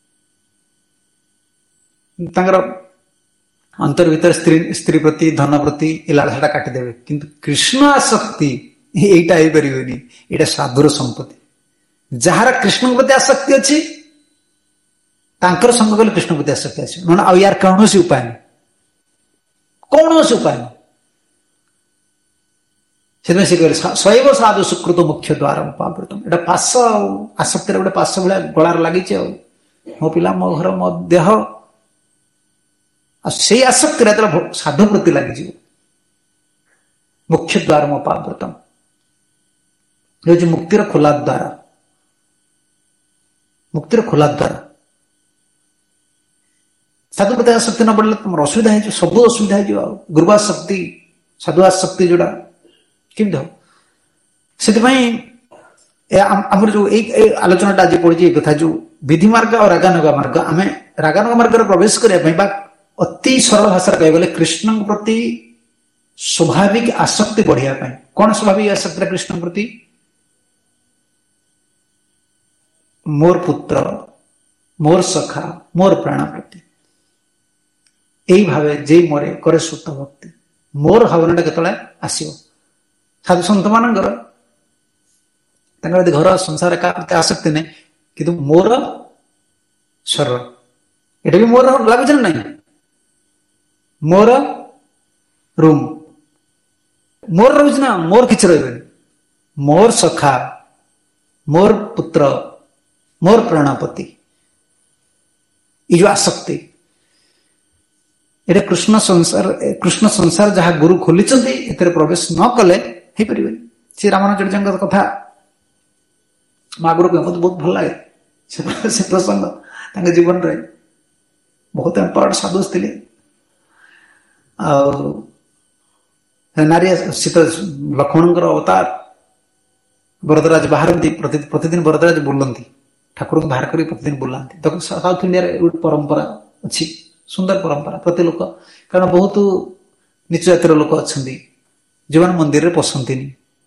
ତାଙ୍କର ଅନ୍ତର ଭିତରେ ସ୍ତ୍ରୀ ପ୍ରତି, ଧନ ପ୍ରତି ଏ ଲାଳସାଟା କାଟିଦେବେ। କିନ୍ତୁ କୃଷ୍ଣ ଆସକ୍ତି ଏଇଟା ହେଇପାରିବନି, ଏଇଟା ସାଧୁର ସମ୍ପତ୍ତି। ଯାହାର କୃଷ୍ଣଙ୍କ ପ୍ରତି ଆସକ୍ତି ଅଛି, ତାଙ୍କର ସଙ୍ଗ କଲେ କୃଷ୍ଣ ପ୍ରତି ଆସକ୍ତି ଆସିବ, ନହେଲେ ଆଉ ୟାର କୌଣସି ଉପାୟ ନାହିଁ, କୌଣସି ଉପାୟ ନାହିଁ। ସେଥିପାଇଁ ସେ କହିଲେ ଶୈବ ସାଧୁ ସୁକୃତ ମୁଖ୍ୟ ଦ୍ୱାର ପାବୃତମ୍। ଏଟା ପାଶ, ଆଉ ଆସକ୍ତିରେ ଗୋଟେ ପାଶ ଭଳିଆ ଗଳାରେ ଲାଗିଛି। ଆଉ ମୋ ପିଲା, ମୋ ଘର, ମୋ ଦେହ, ଆଉ ସେଇ ଆସକ୍ତିରେ ଯେତେବେଳେ ସାଧୁ ପ୍ରତି ଲାଗିଯିବ, ମୁଖ୍ୟ ଦ୍ୱାର ମୋ ପାବୃତମ୍, ହେଉଛି ମୁକ୍ତିର ଖୋଲା ଦ୍ୱାର, ମୁକ୍ତିର ଖୋଲା ଦ୍ୱାର। ସାଧୁ ପ୍ରତି ଆସକ୍ତି ନ ବଢିଲେ ତମର ଅସୁବିଧା ହେଇଯିବ, ସବୁ ଅସୁବିଧା ହେଇଯିବ। ଆଉ ଗୁରୁବାସକ୍ତି, ସାଧୁ ଆସକ୍ତି ଯୋଉଟା କେମିତି ହବ? ସେଥିପାଇଁ ଆମର ଯୋଉ ଏଇ ଆଲୋଚନାଟା ଆଜି ପଡିଛି, ଏଇ କଥା ଯୋଉ ବିଧି ମାର୍ଗ ଆଉ ରାଗାନୁଗ ମାର୍ଗ, ଆମେ ରାଗାନୁଗ ମାର୍ଗରେ ପ୍ରବେଶ କରିବା ପାଇଁ ବା ଅତି ସରଳ ଭାଷାରେ କହିବାକୁ ଗଲେ କୃଷ୍ଣଙ୍କ ପ୍ରତି ସ୍ୱାଭାବିକ ଆସକ୍ତି ବଢିବା ପାଇଁ। କଣ ସ୍ୱାଭାବିକ ଆସକ୍ତିଟା କୃଷ୍ଣଙ୍କ ପ୍ରତି? ମୋର ପୁତ୍ର, ମୋର ସଖା, ମୋର ପ୍ରାଣ ପ୍ରତି, ଏଇ ଭାବେ ଯେ ମରେ କରେ ସୁତ ଭକ୍ତି। ମୋର ଭାବନାଟା କେତେବେଳେ ଆସିବ? ସାଧୁ ସନ୍ଥ ମାନଙ୍କର ତାଙ୍କର ଯଦି ଘର ସଂସାର କାହା ଆସକ୍ତି ନାହିଁ, କିନ୍ତୁ ମୋର ଶରୀର, ଏଟା ବି ମୋର ଲାଗୁଛି ନା ନାହିଁ? ମୋର ରୁମ୍ ମୋର ରହୁଛି ନା, ମୋର କିଛି ରହିବନି। ମୋର ସଖା, ମୋର ପୁତ୍ର, ମୋର ପ୍ରାଣପତି, ଏଇ ଯୋଉ ଆସକ୍ତି, ଏଟା କୃଷ୍ଣ ସଂସାର ଯାହା ଗୁରୁ ଖୋଲିଛନ୍ତି, ଏଥିରେ ପ୍ରବେଶ ନ କଲେ ହେଇପାରିବନି। ସେ ରାମାନୁଜାଚାର୍ଯ୍ୟଙ୍କ କଥା ମହାଗୁରୁ ମତେ ବହୁତ ଭଲ ଲାଗେ, ସେ ପ୍ରସଙ୍ଗ ତାଙ୍କ ଜୀବନରେ ବହୁତ ଏମ୍ପାୱାର୍ଡ ସାଧୁ ଥିଲେ। ଆଉ ନାରୀ ସୀତା ଲକ୍ଷ୍ମଣଙ୍କର ଅବତାର, ବରଦରାଜ ବାହାରନ୍ତି, ପ୍ରତିଦିନ ବରଦରାଜ ବୁଲନ୍ତି, ଠାକୁରଙ୍କୁ ବାହାର କରି ପ୍ରତିଦିନ ବୁଲାନ୍ତି। ସାଉଥ ଇଣ୍ଡିଆରେ ଗୋଟେ ପରମ୍ପରା ଅଛି, ସୁନ୍ଦର ପରମ୍ପରା। ପ୍ରତି ଲୋକ, କାରଣ ବହୁତ ନିଚ ଜାତିର ଲୋକ ଅଛନ୍ତି ଯେଉଁମାନେ ମନ୍ଦିରରେ ପଶନ୍ତିନି,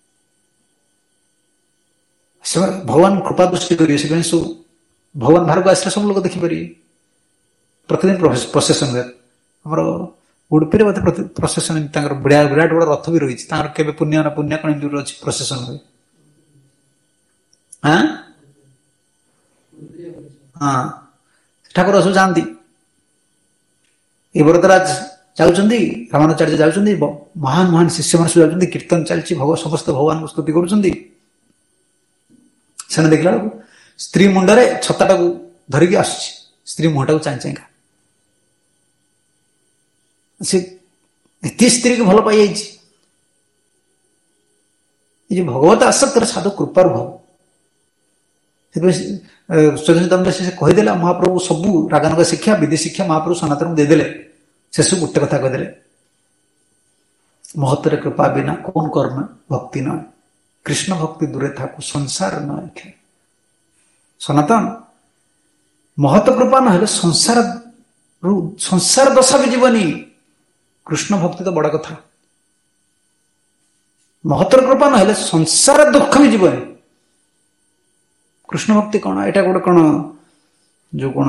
ସେମାନେ ଭଗବାନ କୃପା ଦୃଷ୍ଟି କରିବେ, ସେଥିପାଇଁ ସବୁ ଭଗବାନ ବାହାରକୁ ଆସିଲେ ସବୁ ଲୋକ ଦେଖିପାରିବେ। ପ୍ରତିଦିନ ପ୍ରସେସନ ହୁଏ। ଆମର ଉଡୁପିରେ ବୋଧେ ପ୍ରସେସନ, ତାଙ୍କର ବିରାଟ ବଡ ରଥ ବି ରହିଛି, ତାଙ୍କର କେବେ ପୁଣ୍ୟ ନା ପୁଣ୍ୟ କଣ ଏମିତି ଅଛି, ପ୍ରସେସନ ହୁଏ। ହଁ ଠାକୁର ସବୁ ଯାଆନ୍ତି। ଏ ବରଦରାଜ ଯାଉଛନ୍ତି, ରାମାନୁଚାର୍ଯ୍ୟ ଯାଉଛନ୍ତି, ମହାନ ମହାନ ଶିଷ୍ୟମାନେ ସବୁ ଯାଉଛନ୍ତି, କୀର୍ତ୍ତନ ଚାଲିଛି, ସମସ୍ତ ଭଗବାନଙ୍କୁ ସ୍ତୁତି କରୁଛନ୍ତି। ସେମାନେ ଦେଖିଲା ବେଳକୁ ସ୍ତ୍ରୀ ମୁଣ୍ଡରେ ଛତାଟାକୁ ଧରିକି ଆସୁଛି, ସ୍ତ୍ରୀ ମୁହଁଟାକୁ ଚାହିଁ ଚାହିଁକା। ସେ ଏତେ ସ୍ତ୍ରୀକୁ ଭଲ ପାଇଯାଇଛି। ଏ ଯେ ଭଗବତ ଆସକ୍ତର ସାଧୁ କୃପାରୁ ଭାବ। ସେଥିପାଇଁ ସେ କହିଦେଲା, ମହାପ୍ରଭୁ ସବୁ ରାଗାନୁଗ ଶିକ୍ଷା, ବିଧି ଶିକ୍ଷା ମହାପ୍ରଭୁ ସନାତନକୁ ଦେଇଦେଲେ। ଶେଷକୁ ଗୋଟେ କଥା କହିଦେଲେ, ମହତ୍ତରେ କୃପା ବିନା କୌନ କର୍ମ ଭକ୍ତି ନয়, କୃଷ୍ଣ ଭକ୍ତି ଦୂରେ ଥାକୁ ସଂସାର ନয়। ସନାତନ ମହତ କୃପା ନହେଲେ ସଂସାର ଦଶା ବି ଯିବନି। କୃଷ୍ଣ ଭକ୍ତି ତ ବଡ କଥା। ମହତର କୃପା ନହେଲେ ସଂସାର ଦୁଃଖ ବି ଯିବନି। କୃଷ୍ଣ ଭକ୍ତି କଣ? ଏଇଟା ଗୋଟେ କଣ ଯୋଉ କଣ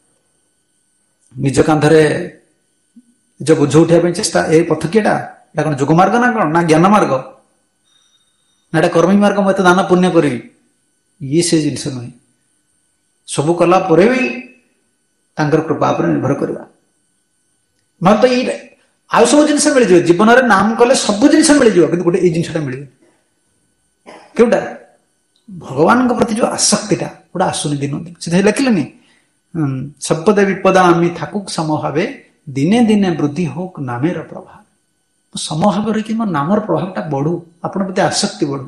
ନିଜ କାନ୍ଧରେ ନିଜ ବୋଝ ଉଠିବା ପାଇଁ ଚେଷ୍ଟା, ଏଇ ପଥ କିଏଟା? ଏଟା କଣ ଯୋଗ ମାର୍ଗ ନା କଣ? ନା ଜ୍ଞାନ ମାର୍ଗ? ନା ଏଟା କର୍ମୀ ମାର୍ଗ, ମୁଁ ଏତେ ଦାନ ପୁଣ୍ୟ କରିବି? ଇଏ ସେ ଜିନିଷ ନୁହେଁ। ସବୁ କଲା ପରେ ବି ତାଙ୍କର କୃପା ଉପରେ ନିର୍ଭର କରିବା। ତ ଏଇଟା ଆଉ ସବୁ ଜିନିଷ ମିଳିଯିବ ଜୀବନରେ, ନାମ କଲେ ସବୁ ଜିନିଷ ମିଳିଯିବ, କିନ୍ତୁ ଗୋଟେ ଏଇ ଜିନିଷଟା ମିଳିବ। କେଉଁଟା? ଭଗବାନଙ୍କ ପ୍ରତି ଯୋଉ ଆସକ୍ତିଟା ଗୋଟେ ଆସୁନି ଦିନ ଦିନ। ସେଥିପାଇଁ ଲେଖିଲେନି, ସର୍ବଦା ବିପଦା ଆମେ ଥାକୁକ ସମଭାବେ, ଦିନେ ଦିନେ ବୃଦ୍ଧି ହୋକ ନାମେର ପ୍ରଭାବ। ସମଭାବରେ କି ମୋ ନାମର ପ୍ରଭାବଟା ବଢୁ, ଆପଣଙ୍କ ପ୍ରତି ଆସକ୍ତି ବଢୁ।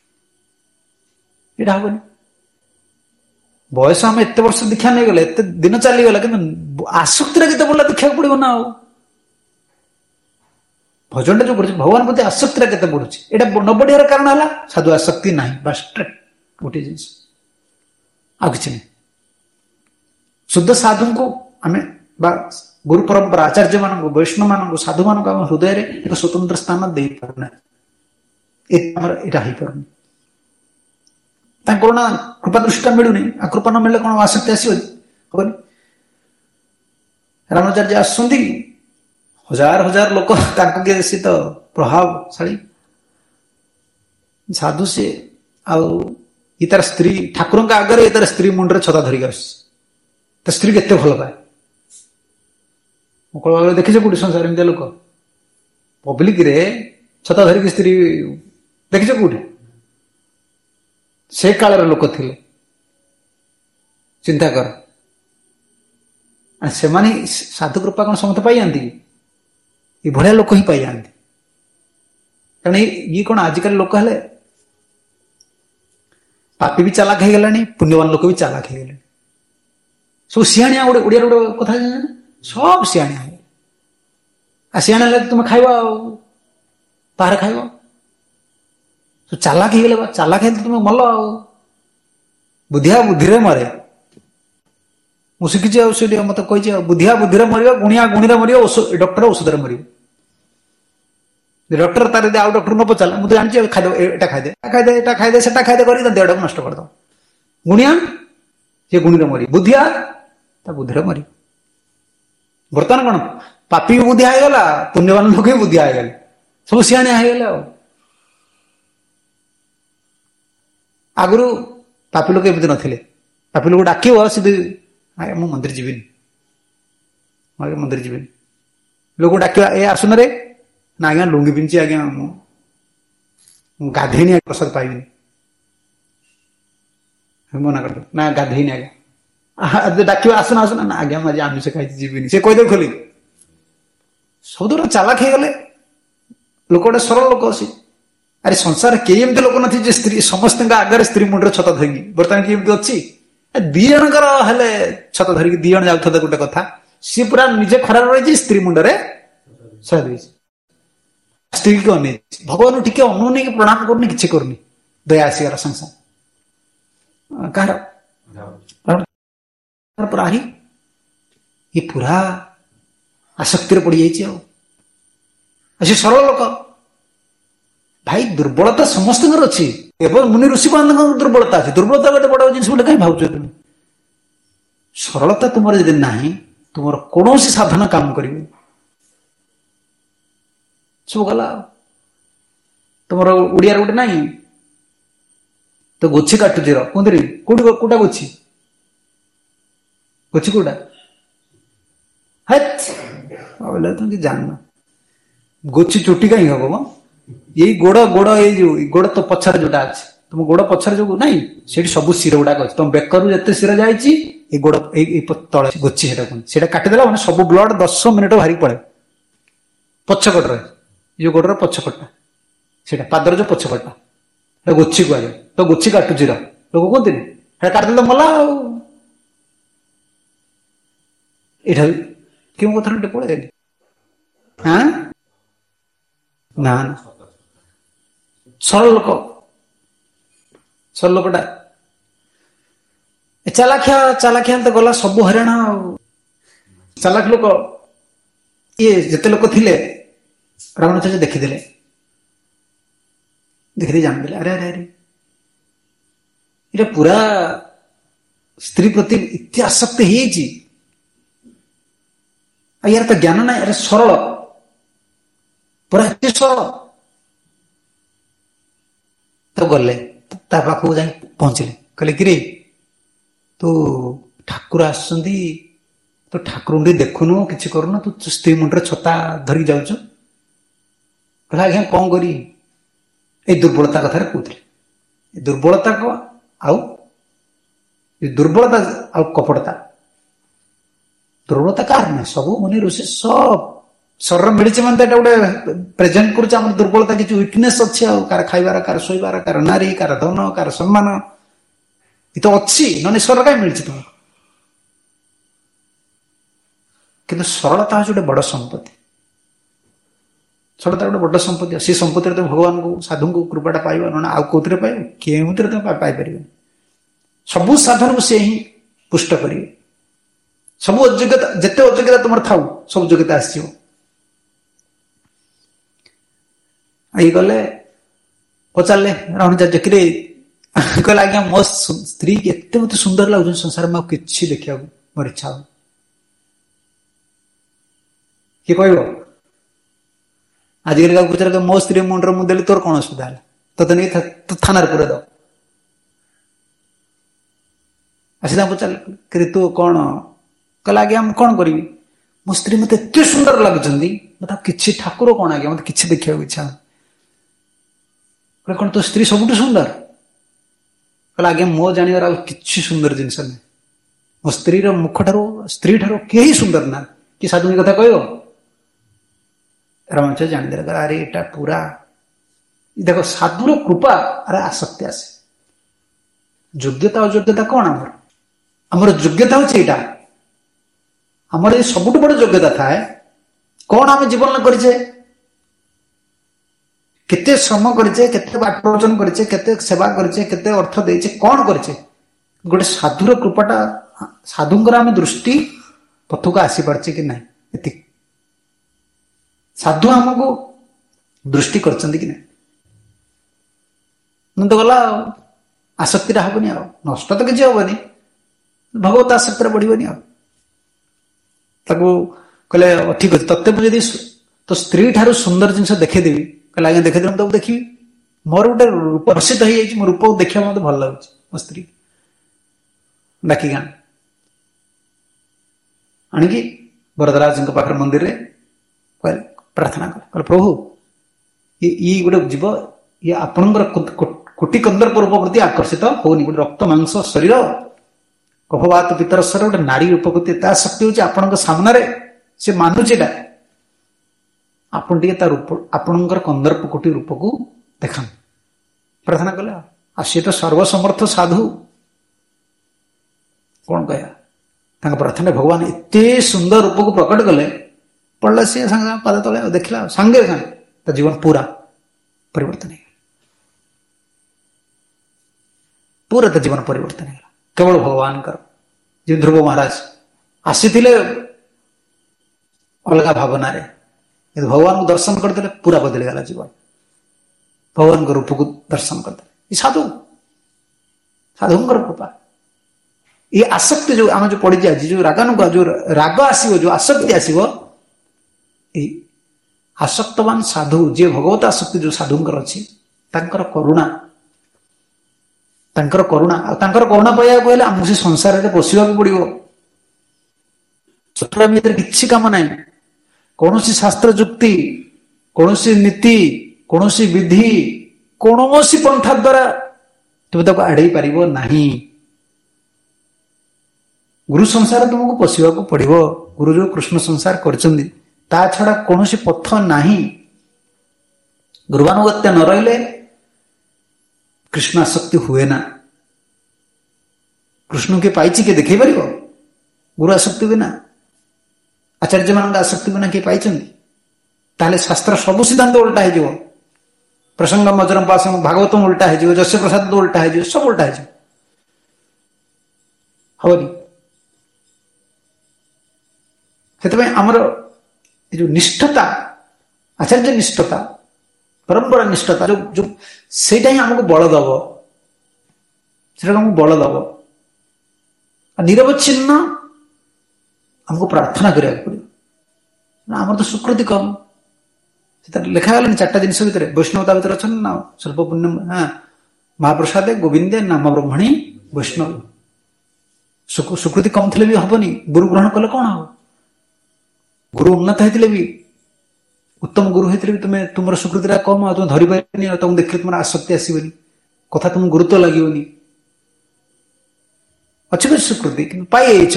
ଏଇଟା ହବନି। ବୟସ ଆମେ ଏତେ ବର୍ଷ ଦୀକ୍ଷା ନେଇଗଲେ, ଏତେ ଦିନ ଚାଲିଗଲା, କିନ୍ତୁ ଆସକ୍ତିରେ କେତେ ବଢିଲା ଦେଖିବାକୁ ପଡିବ ନା। ଆଉ ଭଜନଟା ଯୋଉ କରୁଛି, ଭଗବାନ ପ୍ରତି ଆସକ୍ତିରେ କେତେ ବଢୁଛି, ଏଇଟା ନ ବଢିବାର କାରଣ ହେଲା ସାଧୁ ଆସକ୍ତି ନାହିଁ। ବାସ୍ ଗୋଟିଏ ଜିନିଷ, ଆଉ କିଛି ନାହିଁ। ଶୁଦ୍ଧ ସାଧୁଙ୍କୁ ଆମେ ବା ଗୁରୁ ପରମ୍ପରା ଆଚାର୍ଯ୍ୟ ମାନଙ୍କୁ, ବୈଷ୍ଣବ ମାନଙ୍କୁ, ସାଧୁ ମାନଙ୍କୁ ଆମ ହୃଦୟରେ ଏକ ସ୍ୱତନ୍ତ୍ର ସ୍ଥାନ ଦେଇପାରୁନା। ଆମର ଏଇଟା ହେଇପାରୁନି। ତାଙ୍କର ନା କୃପା ଦୃଷ୍ଟିଟା ମିଳୁନି। ଆଉ କୃପା ନ ମିଳିଲେ କଣ ଆସକ୍ତି ଆସିବ? ହବନି। ରାମାନୁଚାର୍ଯ୍ୟ ଆସୁଛନ୍ତି, ହଜାର ହଜାର ଲୋକ ତାଙ୍କୁ କିଏ, ସେ ତ ପ୍ରଭାବଶାଳୀ ସାଧୁ ସେ। ଆଉ ଇ ତାର ସ୍ତ୍ରୀ ଠାକୁରଙ୍କ ଆଗରେ ତାର ସ୍ତ୍ରୀ ମୁଣ୍ଡରେ ଛତା ଧରିକି ଆସୁଛି। ତା ସ୍ତ୍ରୀ କେତେ ଭଲ ପାଏ। ମୁକୁଳ ଭାବରେ ଦେଖିଛ କୋଉଠି ସଂସାର ଏମିତିଆ ଲୋକ? ପବ୍ଲିକରେ ଛତା ଧରିକି ସ୍ତ୍ରୀ ଦେଖିଛ କୋଉଠି? ସେ କାଳର ଲୋକ ଥିଲେ, ଚିନ୍ତା କର। ସେମାନେ ସାଧୁ କୃପା କଣ ସମସ୍ତେ ପାଇଯାଆନ୍ତି କି? ଏଭଳିଆ ଲୋକ ହିଁ ପାଇଯାଆନ୍ତି। କାରଣ ଇଏ କଣ ଆଜିକାଲି ଲୋକ ହେଲେ, ପାପୀ ବି ଚାଲାକ ହେଇଗଲାଣି, ପୁଣ୍ୟବାନ ଲୋକ ବି ଚାଲାକ ହେଇଗଲାଣି। ସବୁ ସିଆଣିଆ। ଗୋଟେ ଓଡିଆର ଗୋଟେ କଥା, ସବୁ ସିଆଣିଆ ହେଲେ। ଆଉ ସିଆଣିଆ ହେଲେ ତୁମେ ଖାଇବ, ଆଉ ବାହାରେ ଖାଇବ। ଚାଲାକ ହେଇଗଲେ, ଚାଲାକ ହେଲେ ତୁମେ ମଲ। ଆଉ ବୁଦ୍ଧିଆ ବୁଦ୍ଧିରେ ମରେ। ମୁଁ ଶିଖିଛି, ଆଉ ସେଠି ମତେ କହିଛି, ଆଉ ବୁଦ୍ଧିଆ ବୁଦ୍ଧିରେ ମରିବ, ଗୁଣିଆ ଗୁଣିରେ ମରିବ, ଡକ୍ଟର ଔଷଧରେ ମରିବ। ଡକ୍ଟର ତାର ଯଦି ଆଉ ଡକ୍ଟର ନ ପଚାରିଲା, ମୁଁ ତ ଜାଣିଛି, ଖାଇଦବ, ଏଟା ଖାଇଦେ, ଏଟା ଖାଇଦେ, ସେଟା ଖାଇଦେ କରିକି ତା ଦେହଟାକୁ ନଷ୍ଟ କରିଦବ। ଗୁଣିଆ ସେ ଗୁଣିରେ ମରିବ, ବୁଦ୍ଧିଆ ତା ବୁଦ୍ଧିରେ ମରିବ। ବର୍ତ୍ତମାନ କଣ, ପାପୀ ବି ବୁଦ୍ଧିଆ ହେଇଗଲା, ପୁଣ୍ୟବାନ ଲୋକ ବି ବୁଦ୍ଧିଆ ହେଇଗଲେ, ସବୁ ସିଆଣିଆ ହେଇଗଲେ। ଆଉ ଆଗରୁ ପାପୀ ଲୋକ ଏମିତି ନଥିଲେ। ପାପୀ ଲୋକ ଡାକିବ, ସେ ମୁଁ ମନ୍ଦିର ଯିବିନି, ମନ୍ଦିର ଯିବିନି। ଲୋକ ଡାକିବା, ଏ ଆସୁନରେ, ନା ଆଜ୍ଞା ଲୁଙ୍ଗି ପିନ୍ଧି, ଆଜ୍ଞା ମୁଁ ଗାଧେଇନି, ପ୍ରସାଦ ପାଇବିନି। ମନା କରିଦେବ, ନା ଗାଧେଇନି ଆଜ୍ଞା। ଡାକିବା, ଆସୁନ ଆସୁନ, ନା ଆଜ୍ଞା ମୁଁ ଆଜି ଆମିଷ ଖାଇଛି, ଯିବିନି। ସେ କହିଦେବ ଖୋଲି। ସବୁଠୁ ଚାଲାକ ହେଇଗଲେ ଲୋକ, ଗୋଟେ ସରଳ ଲୋକ ଅଛି। ଆରେ ସଂସାରରେ କେହି ଏମିତି ଲୋକ નથી ଯେ ସ୍ତ୍ରୀ ସମସ୍ତଙ୍କ ଆଗରେ ସ୍ତ୍ରୀ ମୁଣ୍ଡରେ ଛତା ଧରିକି। ବର୍ତ୍ତମାନ କିଏ ଏମିତି ଅଛି? ଦି ଜଣଙ୍କର ହେଲେ ଛତା ଧରିକି ଦି ଜଣ ଯାଉଥିବା ଗୋଟେ କଥା। ସିଏ ପୁରା ନିଜେ ଖରାପ ରହିଛି, ସ୍ତ୍ରୀ ମୁଣ୍ଡରେ ଛତା ଦେଇଛି। ସ୍ତ୍ରୀକି ଅନେଇଛି, ଭଗବାନ ଟିକେ ଅନଉନି କି ପ୍ରଣାମ କରୁନି, କିଛି କରୁନି। ଦୟା ଆସିବାର ସଂସାର କାହାର? ପୁରାହି ଏ ପୁରା ଆସକ୍ତିରେ ପଡିଯାଇଛି। ଆଉ ସେ ସରଳ ଲୋକ ଭାଇ, ଦୁର୍ବଳତା ସମସ୍ତଙ୍କର ଅଛି। ଏବେ ମୁନି ଋଷି ମାନଙ୍କର ଦୁର୍ବଳତା ଅଛି। ଦୁର୍ବଳତା ଗୋଟେ ବଡ ଜିନିଷ ବୋଲି କାହିଁ ଭାବୁଛ ତୁମେ? ସରଳତା ତୁମର ଯଦି ନାହିଁ, ତୁମର କୌଣସି ସାଧନ କାମ କରିବ ସବୁ ଗଲା। ତୁମର ଓଡିଆରେ ଗୋଟେ ନାହିଁ, ତ ଗୋଛି କାଟୁଛି ର କୁହନ୍ତି, କୋଉଟା ଗୋଛି? ଗୋଛି କୋଉଟା? हट बोले तुम कि जान गोची चुटी कहीं हम म यही गोड़ गोड़ ये गोड़ तो पछर जोटा अच्छे तुम गोड़ पछर जो नहीं से सब शिर गुड़ाक अच्छे तुम बेकरू जिते शिर जाए गोड़ तले गोची से काटिदेला मैंने सब ब्लड 10 मिनिट बाहरी पड़े पछपट ये गोड़र पछपटा से पादर जो पछपटा गोची कह तो गोची काटुची लोक कहते काटिदेल मला यहाँ क्यों कथा पड़े हाँ ना सरल लोकटा चालाखिया तो गला सब हरियाण चालाक लोक ये जिते लोक थिले रावणाचार्य देखीदे जानदे अरे अरे अरे ये पूरा स्त्री प्रति इतनी आसक्ति यार तो ज्ञान ना अरे सरल पूरा एत सरल तो गले पाखक जा पहुंचले कहले कि तू ठाकुर आसुंदी तो ठाकुर देखुनु कि करूनु तू स्त्री मुंडे छता धरिक जाऊच कहला आज्ञा कौन करी ए दुर्बलता कथा कहते दुर्बलता को आउ दुर्बलता आउ कपटता दुर्बलता कार ना सब मुनि ऋषि सब शरीर मिली मतलब गोटे प्रेजेंट कर दुर्बलता किसी वीकनेस अच्छे कार खाइबार कार शोबार कार नारी कार धन कार सम्मान ये तो अच्छी ना शरीर कहीं मिली तुम किंतु सरलता हूँ गोटे बड़ संपत्ति सरलता गोटे बड़ संपत्ति से संपत्ति तुम भगवान को साधु को कृपाटा पाइब ना आउ कौन पाइब केउत तुम पाइपर सबू साधन को सी ही पुष्ट करेंगे सब अयोग्यता जिते अयोग्यता तुम था सब योग्यता आस गले पचारे रावणाचार्य कि कहला आज्ञा मो स्त्री एत मत सुंदर लगुन संसार में कि देखा मोर इच्छा हो किए कह आजिकल पचार मो स्त्री मुंडर मुझे तोर कौन असुविधा है तो नहीं थाना पूरे दो आसी पचार तू कौन कहला आज्ञा कौन करी मो स्त्री मत एत सुंदर लगुच मतलब कि ठाकुर कौन आज्ञा मत कि देखा इच्छा कौन तो स्त्री सबुठ सुंदर कहला आज्ञा मो जानवर कि सुंदर जिनस ना मो स्त्री मुख ठार स्त्री ठार कहीं सुंदर ना कि साधु कथा कह रामाचार्य जानदे अरे एटा पूरा देखो साधुर कृपा अरे आसक्ति आसे योग्यता अयोग्यता कौन आमर योग्यता हूँ यहाँ आमर ये सबुठ बड़ योग्यता थाए कौन आम जीवन में करे केते श्रम करे केते बाट प्रवचन करे केते सेवा करे केते अर्थ देचे कौन करे गोटे साधुर कृपाटा साधुंकर आम दृष्टि पथक आसी पार्चे कि ना ये साधु आमको दृष्टि कर कि ना तो गला आसक्ति हेनी नष्ट तो किसी हेनी भगवत आसक्ति बढ़ोनी कहले ठीक अच्छे तत्ते मुझे तो स्त्री ठार सुंदर जिन देखेदेवी कहले आज्ञा देखेदेवी मुझे देखी मोर गोटे रूप हर्षित हो जाए मो रूप देखा मत भल लगुच मो स्त्री डाकी गाँ आणिकी वरदराज पाखे मंदिर में प्रार्थना कर प्रभु ये गोटे जीव ये आपणकर कोटि कंदर्प रूप प्रति आकर्षित होनी गोटे रक्त मांस शरीर कफवात पितर स्वर गोटे नारी रूप प्रति शक्ति हूँ आपण सामने से मानुचे आपन टे रूप आपणकर कंदर्प कोटि रूप को देखा प्रार्थना कले सी तो सर्वसमर्थ साधु कौन कह प्रार्थना भगवान एत सुंदर रूप को प्रकट कले पड़ला सी सांगे पाद तले देखला सांगे तो जीवन पूरा परिवर्तन है पूरा तो जीवन परिवर्तन है केवल भगवान कर जी ध्रुव महाराज आसी अलग भावना रे भगवान को दर्शन करदे पूरा बदली गला जीवन भगवान को रूप को दर्शन करदे साधु साधुंकर कृपा ये आसक्ति जो आम जो पड़ी जाए जो रागानुगा जो राग आसो जो आसक्ति आसो आसक्तवान साधु जी भगवत आसक्ति जो साधुंकर अच्छी करुणा करुणा पाइबा कहले आमको से संसार में पोषा पड़ो ଚତୁରାମୀ କିଛି କାମ ନାହିଁ। କୌଣସି ଶାସ୍ତ୍ର ଯୁକ୍ତି, କୌଣସି ନୀତି, କୌଣସି ବିଧି, କୌଣସି ପନ୍ଥା ଦ୍ୱାରା ତୁମେ ତାକୁ ଆଡ଼େଇ ପାରିବ ନାହିଁ। ଗୁରୁ ସଂସାର ତୁମକୁ ପଶିବାକୁ ପଡ଼ିବ। ଗୁରୁ ଯୋଉ କୃଷ୍ଣ ସଂସାର କରିଛନ୍ତି ତା ଛଡ଼ା କୌଣସି ପଥ ନାହିଁ। ଗୁରୁବାନୁଗତ୍ୟ ନ ରହିଲେ କୃଷ୍ଣ ଆସକ୍ତି ହୁଏ ନା। କୃଷ୍ଣ କିଏ ପାଇଛି କିଏ ଦେଖେଇ ପାରିବ? ଗୁରୁ ଆସକ୍ତି ବିନା, ଆଚାର୍ଯ୍ୟମାନଙ୍କ ଆସକ୍ତି ବିନା କିଏ ପାଇଛନ୍ତି? ତାହେଲେ ଶାସ୍ତ୍ର ସବୁ ସିଦ୍ଧାନ୍ତ ଉଲ୍ଟା ହେଇଯିବ। ପ୍ରସଙ୍ଗ ମଜରମ ପାସଙ୍ଗ ଭାଗବତମ ଉଲ୍ଟା ହେଇଯିବ, ଯଶ ପ୍ରସାଦ ଉଲ୍ଟା ହେଇଯିବ, ସବୁ ଉଲ୍ଟା ହେଇଯିବ। ହବନି। ସେଥିପାଇଁ ଆମର ଏ ଯୋଉ ନିଷ୍ଠତା, ଆଚାର୍ଯ୍ୟ ନିଷ୍ଠତା, ପରମ୍ପରା ନିଷ୍ଠତା, ଯୋଉ ସେଇଟା ହିଁ ଆମକୁ ବଳ ଦବ। ସେଟା ଆମକୁ ବଳ ଦବ। ନିରବଚ୍ଛିନ୍ନ ଆମକୁ ପ୍ରାର୍ଥନା କରିବାକୁ ପଡ଼ିବ। ଆମର ତ ସ୍ୱୀକୃତି କମ୍। ସେଥିରେ ଲେଖାଗଲାନି 4ଟା ଜିନିଷ ଭିତରେ, ବୈଷ୍ଣବ ତା ଭିତରେ ଅଛନ୍ତି ନା, ସ୍ୱଳ୍ପ ପୁଣ୍ୟ ମହାପ୍ରସାଦେ ଗୋବିନ୍ଦେ ନାମ ବ୍ରହ୍ମଣୀ ବୈଷ୍ଣବ। ସ୍ୱୀକୃତି କମ୍ ଥିଲେ ବି ହବନି। ଗୁରୁ ଗ୍ରହଣ କଲେ କଣ ହବ? ଗୁରୁ ଉନ୍ନତ ହେଇଥିଲେ ବି, ଉତ୍ତମ ଗୁରୁ ହେଇଥିଲେ ବି ତୁମର ସ୍ୱୀକୃତିଟା କମ୍, ଆଉ ତୁମେ ଧରିପାରିବନି, ଆଉ ତମକୁ ଦେଖିଲେ ତୁମର ଆସକ୍ତି ଆସିବନି, କଥା ତୁମକୁ ଗୁରୁତ୍ୱ ଲାଗିବନି। ଅଛି ବି ସ୍ୱୀକୃତି କିନ୍ତୁ ପାଇଯାଇଛ,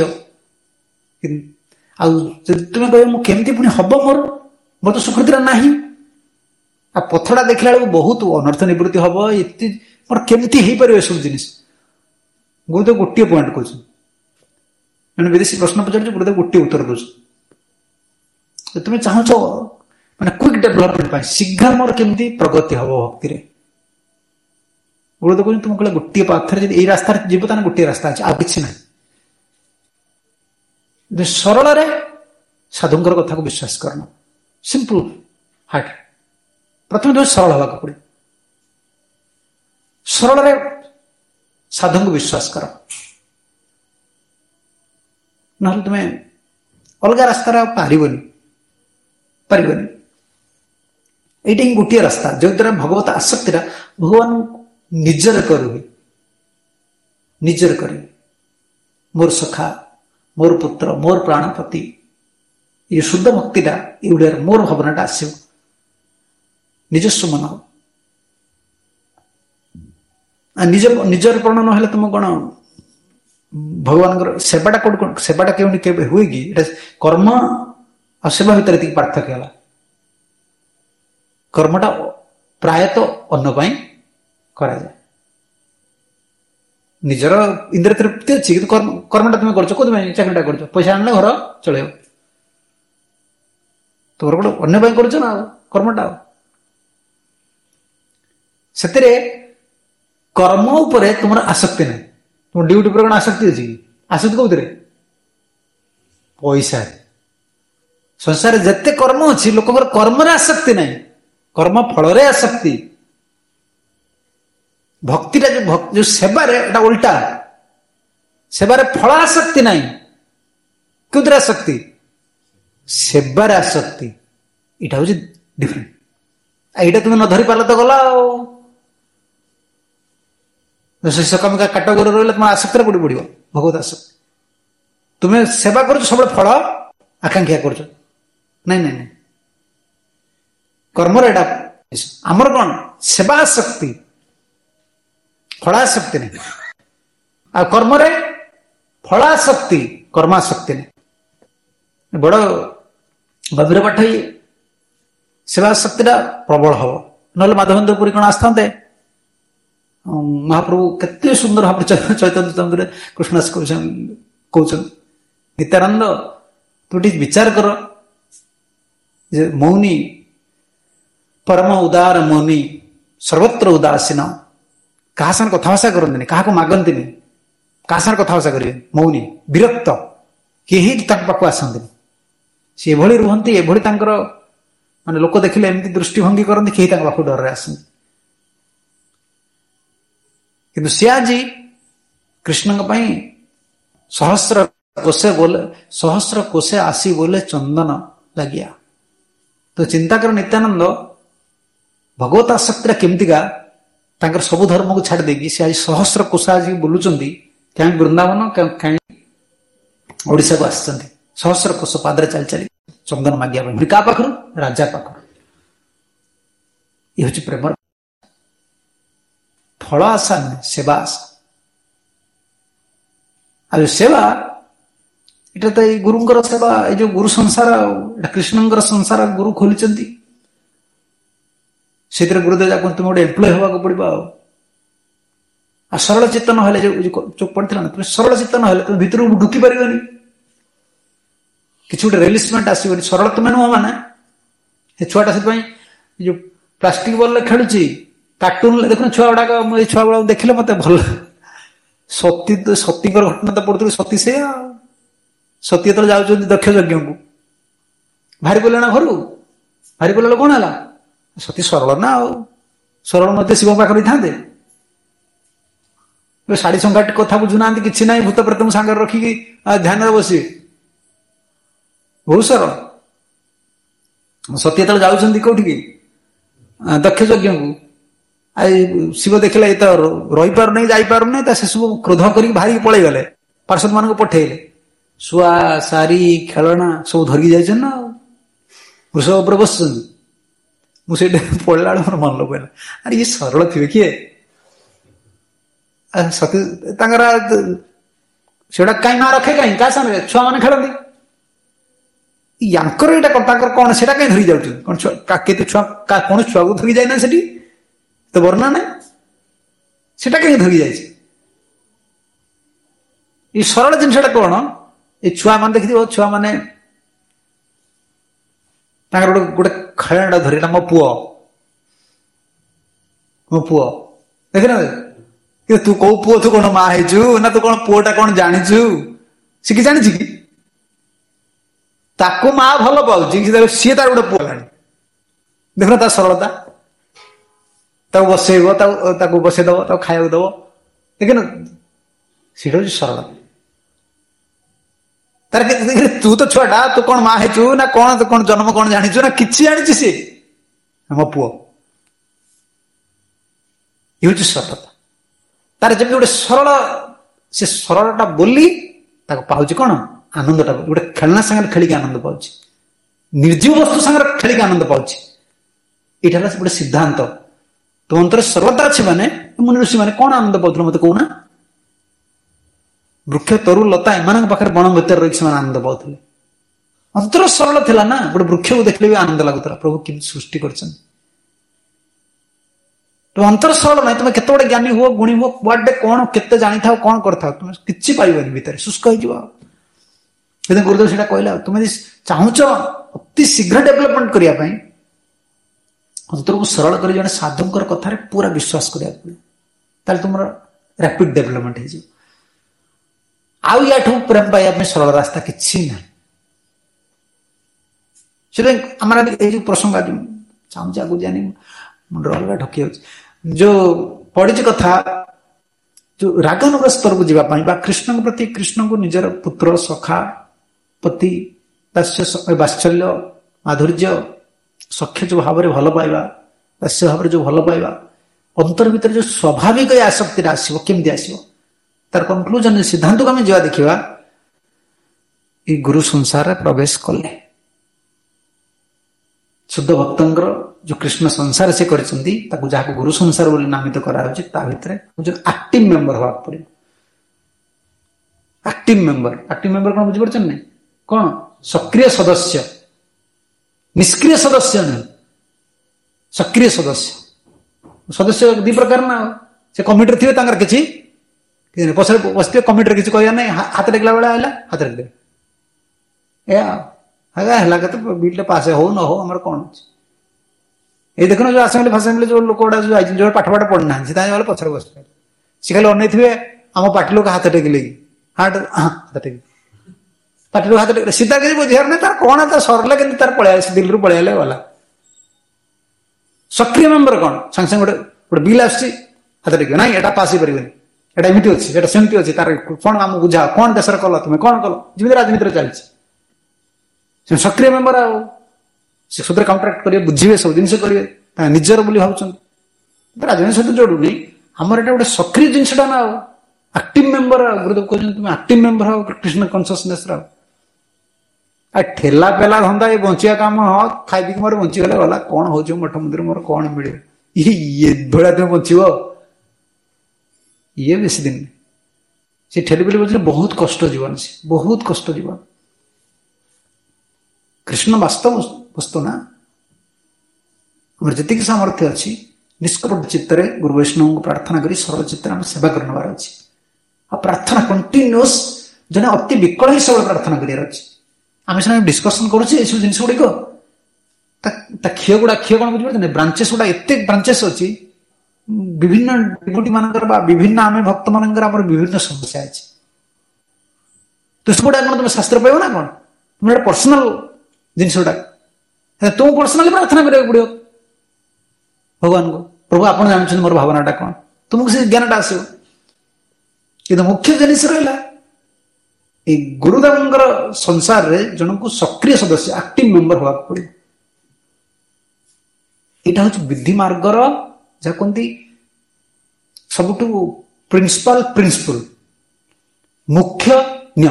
ଆଉ ଯଦି ତୁମେ କହିବ ମୁଁ କେମିତି ପୁଣି ହବ, ମୋର ତ ସ୍ୱୀକୃତିଟା ନାହିଁ, ଆଉ ପଥଟା ଦେଖିଲା ବେଳକୁ ବହୁତ ଅନର୍ଥ ନିବୃତ୍ତି ହବ, ଏତେ ମୋର କେମିତି ହେଇପାରିବ ଏସବୁ ଜିନିଷ? ଗୁରୁଦେବ ଗୋଟିଏ ପଏଣ୍ଟ କହୁଛନ୍ତି। ଜଣେ ବିଦେଶୀ ପ୍ରଶ୍ନ ପଚାରୁଛି, ଗୁରୁଦେବ ଗୋଟିଏ ଉତ୍ତର ଦଉଛି। ତୁମେ ଚାହୁଁଛ ମାନେ କ୍ୱିକ୍ ଡେଭଲପମେଣ୍ଟ ପାଇଁ, ଶୀଘ୍ର ମୋର କେମିତି ପ୍ରଗତି ହବ ଭକ୍ତିରେ, ଗୁରୁଦେବ କହୁଛନ୍ତି ତୁମେ କହିଲେ ଗୋଟିଏ ପାଥରେ ଯଦି ଏଇ ରାସ୍ତାରେ ଯିବ ତାହେଲେ ଗୋଟିଏ ରାସ୍ତା ଅଛି, ଆଉ କିଛି ନାହିଁ। ସରଳରେ ସାଧୁଙ୍କର କଥାକୁ ବିଶ୍ୱାସ କରନ, ସିମ୍ପଲ ହାର୍ଟ। ପ୍ରଥମେ ତୁମେ ସରଳ ହେବାକୁ ପଡ଼ିବ। ସରଳରେ ସାଧୁଙ୍କୁ ବିଶ୍ୱାସ କର, ନହେଲେ ତୁମେ ଅଲଗା ରାସ୍ତାରେ ଆଉ ପାରିବନି। ଏଇଟା ହିଁ ଗୋଟିଏ ରାସ୍ତା, ଯୋଉଦ୍ୱାରା ଭଗବତ ଆସକ୍ତିଟା ଭଗବାନ ନିଜରେ କରିବେ, ନିଜରେ କରିବେ। ମୋର ସଖା, ମୋର ପୁତ୍ର, ମୋର ପ୍ରାଣପତି, ଏ ଶୁଦ୍ଧ ଭକ୍ତିଟା ଏଗୁଡିଆରେ ମୋର ଭାବନାଟା ଆସିବ, ନିଜସ୍ୱ ମନ ହବ। ନିଜର ପ୍ରଣ ନହେଲେ ତୁମ କଣ ଭଗବାନଙ୍କର ସେବାଟା କୋଉଠି, ସେବାଟା କେବେ ହୁଏ କି? ଏଟା କର୍ମ ଆଉ ସେବା ଭିତରେ ଏତିକି ପାର୍ଥକ୍ୟ ହେଲା। କର୍ମଟା ପ୍ରାୟତଃ ଅନ୍ୟ ପାଇଁ କରାଯାଏ। ନିଜର ଇନ୍ଦ୍ରିୟ ତୃପ୍ତି ଅଛି, କିନ୍ତୁ କର୍ମଟା ତୁମେ କରୁଛ କୋଉଥିପାଇଁ? ଚାକିରିଟା କରୁଛ, ପଇସା ଆଣିଲେ ଘର ଚଳେଇବ, ତମର ଗୋଟେ ଅନ୍ୟ ପାଇଁ କରୁଛ ନା କର୍ମଟା। ସେଥିରେ କର୍ମ ଉପରେ ତୁମର ଆସକ୍ତି ନାହିଁ। ତୁମ ଡ୍ୟୁଟି ଉପରେ କଣ ଆସକ୍ତି ଅଛି କି? ଆସକ୍ତି କୋଉଥିରେ? ପଇସାରେ। ସଂସାରରେ ଯେତେ କର୍ମ ଅଛି, ଲୋକଙ୍କର କର୍ମରେ ଆସକ୍ତି ନାହିଁ, କର୍ମ ଫଳରେ ଆସକ୍ତି। ଭକ୍ତିଟା ଯୋଉ ସେବାରେ, ଏଟା ଉଲ୍ଟା। ସେବାରେ ଫଳ ଆସକ୍ତି ନାହିଁ, କେଉଁଥିରେ ଆସକ୍ତି? ସେବାରେ ଆସକ୍ତି। ଏଇଟା ହଉଛି ଡିଫରେଣ୍ଟ। ଏଇଟା ତୁମେ ନ ଧରି ପାରିଲ ତ ଗଲା ଆଉ। ଶେଷ କାମିକା କାଟଗୋରୀ ରହିଲେ ତୁମ ଆସକ୍ତିରେ କୋଉଠି ପଡିବ? ଭଗବତ ଆସକ୍ତି। ତୁମେ ସେବା କରୁଛ, ସବୁବେଳେ ଫଳ ଆକାଂକ୍ଷା କରୁଛ। ନାଇଁ ନାଇଁ ନାଇଁ, କର୍ମର ଏଟା। ଆମର କଣ? ସେବା ଆସକ୍ତି, ଫଳାସକ୍ତି ନାହିଁ। ଆଉ କର୍ମରେ ଫଳାସକ୍ତି, କର୍ମାସକ୍ତି ନାହିଁ। ବଡ ଗଭୀର ପାଠ ଇଏ। ସେବାସକ୍ତିଟା ପ୍ରବଳ ହବ, ନହେଲେ ମାଧବେନ୍ଦ୍ର ପୁରୀ କଣ ଆସିଥାନ୍ତେ? ମହାପ୍ରଭୁ କେତେ ସୁନ୍ଦର ଭାବରେ ଚୈତନ୍ୟ ଚନ୍ଦ୍ରରେ କୃଷ୍ଣ କହୁଛନ୍ତି, ନିତ୍ୟାନନ୍ଦ ତୁ ଟିକେ ବିଚାର କର ଯେ ମୌନୀ ପରମ ଉଦାର ମୌନୀ ସର୍ବତ୍ର ଉଦାସୀନ, କାହା ସାଙ୍ଗରେ କଥାଭାଷା କରନ୍ତିନି, କାହାକୁ ମାଗନ୍ତିନି, କାହା ସାଙ୍ଗରେ କଥାଭାଷା କରିବେ, ମୌନୀ ବିରକ୍ତ, କେହି ତାଙ୍କ ପାଖକୁ ଆସନ୍ତିନି। ସେ ଏଭଳି ରୁହନ୍ତି, ଏଭଳି ତାଙ୍କର ମାନେ ଲୋକ ଦେଖିଲେ ଏମିତି ଦୃଷ୍ଟିଭଙ୍ଗୀ କରନ୍ତି, କେହି ତାଙ୍କ ପାଖକୁ ଡରରେ ଆସନ୍ତି। କିନ୍ତୁ ସେ ଆଜି କୃଷ୍ଣଙ୍କ ପାଇଁ ସହସ୍ର କୋଶେ ଆସି ବୋଲେ ଚନ୍ଦନ ଲାଗିଆ। ତ ଚିନ୍ତା କର ନିତ୍ୟାନନ୍ଦ ଭଗବତ ଆସକ୍ତିଟା କେମିତିକା, ତାଙ୍କର ସବୁ ଧର୍ମକୁ ଛାଡ଼ି ଦେଇକି ସେ ଆଜି ସହସ୍ର କୋଶ ଆଜି ବୁଲୁଛନ୍ତି। କାହିଁ ବୃନ୍ଦାବନ, କାହିଁ ଓଡ଼ିଶାକୁ ଆସିଛନ୍ତି सहस्र कोश पादरे चली चली चंदन मागिया का पाखर राजा पाखर ये हूँ प्रेम फल आशा नुहे सेवा आशा आ सेवा इटा तो गुरुंर सेवा ये जो गुरु संसार कृष्णंकर संसार गुरु खोली से गुरुदेव जाक तुम गोटे एम्प्लॉय होगा पड़ा आ सरल चित्त ना जो पड़ा ना तुम सरल चित्त ना तुम भर ढुकी पार कि गोटे रेलिसमेंट आसोनी सरल तुम नुह माने छुआटा से जो प्लास्टिक बॉल खेलुची कार्टून देखो छुआ गुड़ाक छुआ गुड़ा देखिले मत भल सती सती घटना तो पढ़ुरी सती से सती जो जाऊँ दक्ष यज्ञ को भारी पड़े ना घर भारी पड़े कौन है सती सरल ना सरल मत शिव पाखे था शाढ़ी संघाटी कथा बुझुना कि ना भूत प्रेत सांगे रखिकी ध्यान बसि बहुत सरल सती जो जाऊँ कौटी दक्ष यज्ञ को शिव देखला ये तो रही पार नहीं जाई पार नहीं से सब क्रोध कर भारी पलि गले पार्षद मान पठेले शुआ सारी खेलना सब धरिकी जाइए ना वृषभ उपर बस मुझे पढ़ला मोर मन लगे अरे ये सरल थे किए सती से कहीं ना रखे कहीं क्या सामने छुआ मैंने खेलती यांकर यहाँ कौन से कहीं धरी जाऊँ कौन छुआ कौन छुआ को धरी जाए ना से तो वर्णा ना से कहीं धरी जाए ये सरल जिनसा कौन ये छुआ मान देखी छुआ मैंने गोटे खेलना धरला मो पुओ देख ना तू कौ पुओ तू कौन माँ है ना तू कौन पुओटा कौन जाचु सी कि जानी कि ताको माँ भल पाऊँ सी तार गोटे पुओ देख ना सरलता बसेब बसईदब खाया दब देख ना सी हूँ सरल तार तू तो छुआटा तू कौन माँ है ना कौन कौन जन्म कौन जाचु ना कि जानी सी मो पुओ ये हूँ सरलता तार जमी गोटे सरल से सरलटा बोली पाऊँ कौन आनंदटा गोटे खेलना सागर खेलिक आनंद पाऊँ निर्जीव वस्तु सागर खेलिक आनंद पाऊँ यहाँ गोटे सिद्धांत तो अंतर सरलता अच्छे माने मुनि ऋषि मैंने कौन आनंद पाते मत कहना वृक्ष तरु लता एम पाखे बण भर रही आनंद पाते अंतर सरल थिला ना गोटे वृक्ष को देखले भी आनंद लगुला प्रभु कि सृष्टि कर तो अंतर सरल ना तुम केत बड़े ज्ञानी हुआ गुणी हुआ कुआडे कौन केते जानी था कौन करता तुम किसी पाइबनी भितर शुष्क हो गुरुदेव से कहला तुम चाहूच अति शीघ्र डेभलपमेंट करने अंतर को सरल कर जड़े साधुकर कथार पूरा विश्वास करा तुम रैपिड डेभलपमेंट हो आउ या प्रेम पाइबा सरल रास्ता किसी ना से प्रसंग चाहूँ आगे जानी मुंड अलग ढकी जो पढ़ी कथा जो रागानुग स्तर को जावाई कृष्ण प्रति कृष्ण को निजर पुत्र सखा पति वात्सल्य माधुर्य सख्य जो भाव में भल पाइबा दास्य भाव जो भल पाइबा अंतर भीतर जो स्वाभाविक आसक्ति आसो केमती आसो तार कंक्लूजन सिद्धांत को आम जा देखा ये गुरु संसार प्रवेश कले शुद्ध भक्तर जो कृष्ण संसार से कर गुरु संसार बोली नामित कर एक्टिव मेंबर हवा पड़े एक्टिव मेंबर कौन बुझीपार नहीं कौन सक्रिय सदस्य निष्क्रिय सदस्य नहीं सक्रिय सदस्य सदस्य दी प्रकार ना से कमिटी थे किसी पछे बसते कमिटी किसी कह ना हाथ टेकला बेला है हाथ टेक दे बिल पास हो न हो आम कौन ये देखना जो आसेम्बली फासेम्बली जो लोक गुड़ा जो पाठ पाठ पढ़ना से पछे बस सी खाली अन थे आम पार्टी लोग हाथ टेकिले हाथ टेक पार्टी लोग हाथ टेक सीधा किसी बुझार नहीं तार कौन है सरले कि पलि दिल्ली रू पलि गला सक्रिय मेम्बर कौन सांगे सांगे गोटे बिल आस हाथ टेक ना यहाँ पास हो पारे एटा एमती अच्छी एटा सेमती अच्छी तार कौन आम बुझा कौन देश कल तुम्हें कौन कल जमी राजनीति चलती सक्रिय मेम्बर आदर कॉन्ट्राक्ट करेंगे बुझे सब जिन करेंगे निजर बोली भावुं राजनीति सहित जोड़ूनी आमर एटा गोटे सक्रिय जिनसा ना एक्टिव मेम्बर गुरुदेव कहते तुम एक्टिव मेम्बर हो कृष्ण कॉन्शियसनेस आ ठेला पेला धंदा ये बंचिया काम हाँ खाई पी मोर बंचीगला गला कौन हो मठ मंदिर मोर कौन मिले ये भड़ा तुम बंचब ये बेसी दिन से ठेली पेली बचले बहुत कष्ट जीवन से बहुत कष्ट जीवन कृष्ण वास्तव वस्तु ना जी सामर्थ्य अच्छी निष्कपट चित्त गुरु वैष्णव को प्रार्थना करी सरल चित्त सेवा करने अच्छी आ प्रार्थना कंटिन्यूअस जने अति विकल ही सब प्रार्थना करार अच्छी आम सीना डिस्कसन करुचे सब जिन गुड़िक क्षय गुड़ा क्षय कौन बुझे ब्रांचेस गुड़ा एत ब्रांचेस अच्छी विभिन्न डिवोटी मानकर विभिन्न आम भक्त मानकर विभिन्न समस्या अच्छी तो सब गुड़ा कौन तुम शास्त्र पाइब ना कौन तुम पर्सनाल जिनस गुड़ा तुम पर्सनाली प्रार्थना करा पड़ो भगवान को प्रभु आप जानते मोर भावनाटा कौन तुमको से ज्ञानटा आसो कि मुख्य जिनिस रहा गुरुदेव संसार रे जन को सक्रिय सदस्य एक्टिव मेंबर होगा पड़े यहाँ हूँ विधि मार्गर जहाँ कहते सबुठ प्रिंसिपल प्रिंसिपल मुख्य नियम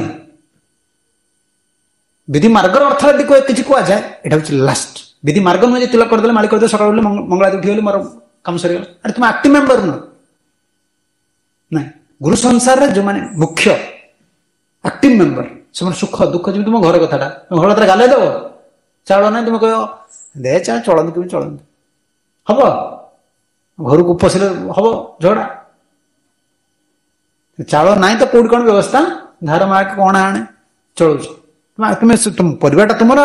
विधि मार्गर अर्थात किसी कह जाए यहाँ हूँ लास्ट विधि मार्ग नुहे तिलक करदे मालिक करदे सकाल मंगला उठी मोर कम सरीगला अरे तुम एक्टिव मेंबर नुह ना गुरु संसार रे जो माने मुख्य एक्टिव मेंबर से सुख दुख जी तुम घर कथा घर कथा गाले दब चाउल ना तुम कह दे चा चलते तुम चलते हम घर को पशिले हम झगड़ा चाउल ना तो कौट कौन व्यवस्था धार मार कौन आने चलु तुम परिवार तुम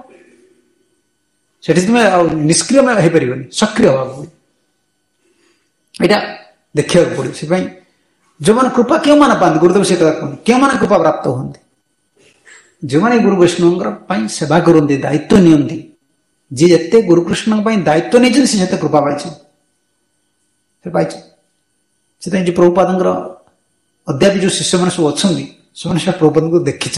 से तुम्हें निष्क्रिय हो पार सक्रिय हवा यहाँ देखा पड़े से जो मैंने कृपा क्यों मैंने पाते गुरुदेव से कथा कहते क्यों मैंने कृपा प्राप्त होती जो मैंने गुरु वैष्णव सेवा करते दायित्व नियंती जी जिते गुरुकृष्ण दायित्व नहीं से कृपा पाई से प्रभुपाद अद्यापि जो शिष्य मैंने सब अच्छा से प्रभुपाद को देखी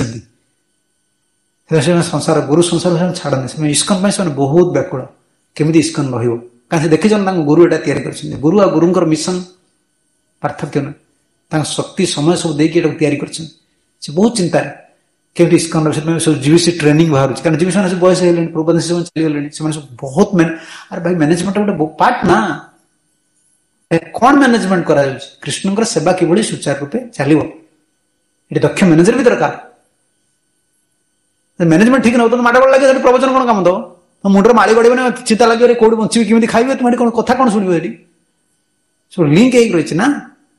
संसार गुरु संसार छाड़ने से इस्कन से बहुत व्याकुल केमी इस्कन रही देखी गुरु यहाँ या गुरु आ गुरुंर मिशन पार्थक्य ना शक्ति समय सब देखिए कर बहुत चिंता केमी इस्कन सब जीबीसी ट्रेनिंग बाहर कारण जीबीसी मैंने बयस है प्रभुपाद शिष्य चलीगले सब बहुत अरे भाई मैनेजमेंट गोटे पार्ट ना कौन मैनेजमेंट करा कृष्ण सेवा किभली सुचारू रूपे चलो ये दक्ष मैनेजर भी दरकार मैनेजमेंट ठीक ना तो माड़ लगे प्रवचन कौन कम दो मुंडर माड़ी गड़े चिंता लगे कौट बची केमी खाइबे तुम कौन कथा कौन शुणव सब लिंक रही ना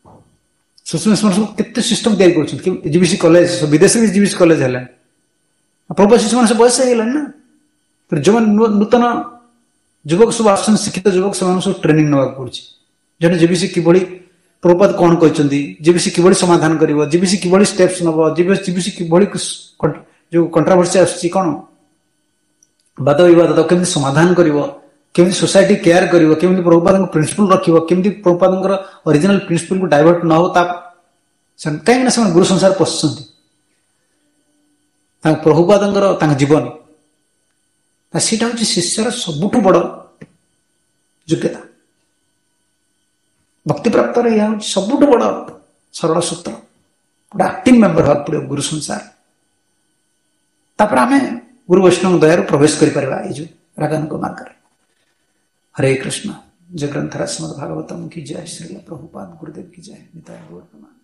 केते सिस्टम तैयारी जीबीसी कॉलेज विदेश में जीबीसी कॉलेज है प्रभु शिष्य मैंने बयस हो ना फिर जो नूतन युवक सब आस शिक्षित युवक से सब ट्रेनिंग ना पड़ी जन जीबीसी किभली प्रभुपाद कौन कहते जीबीसी किभली समाधान कर जीबीसी किभली स्टेप्स नब जीबीसी किभली जो कंट्रोवर्सी आसुची कौन वाद विवाद तो केमी समाधान कमी सोसाइटी केयर कमी प्रभुपाद प्रिंसिपल रखी प्रभुपाद ओरिजिनल प्रिंसिपल को डाइवर्ट न हो कहीं गुरु संसार पशुंट प्रभुपाद जीवन सीटा हूँ शिष्यर सबुठ बड़ योग्यता भक्ति प्राप्त यह हूँ सबुठ बड़ सरल सूत्र गोटे एक्टिव मेंबर हाँ पड़े गुरु संसार तापर आम गुरु वैष्णव दयार प्रवेश कर रागानुग मार्ग हरे कृष्ण जय ग्रंथराज श्रीमद् भागवतम की जय श्री प्रभुपाद गुरुदेव की जय निताय गौर।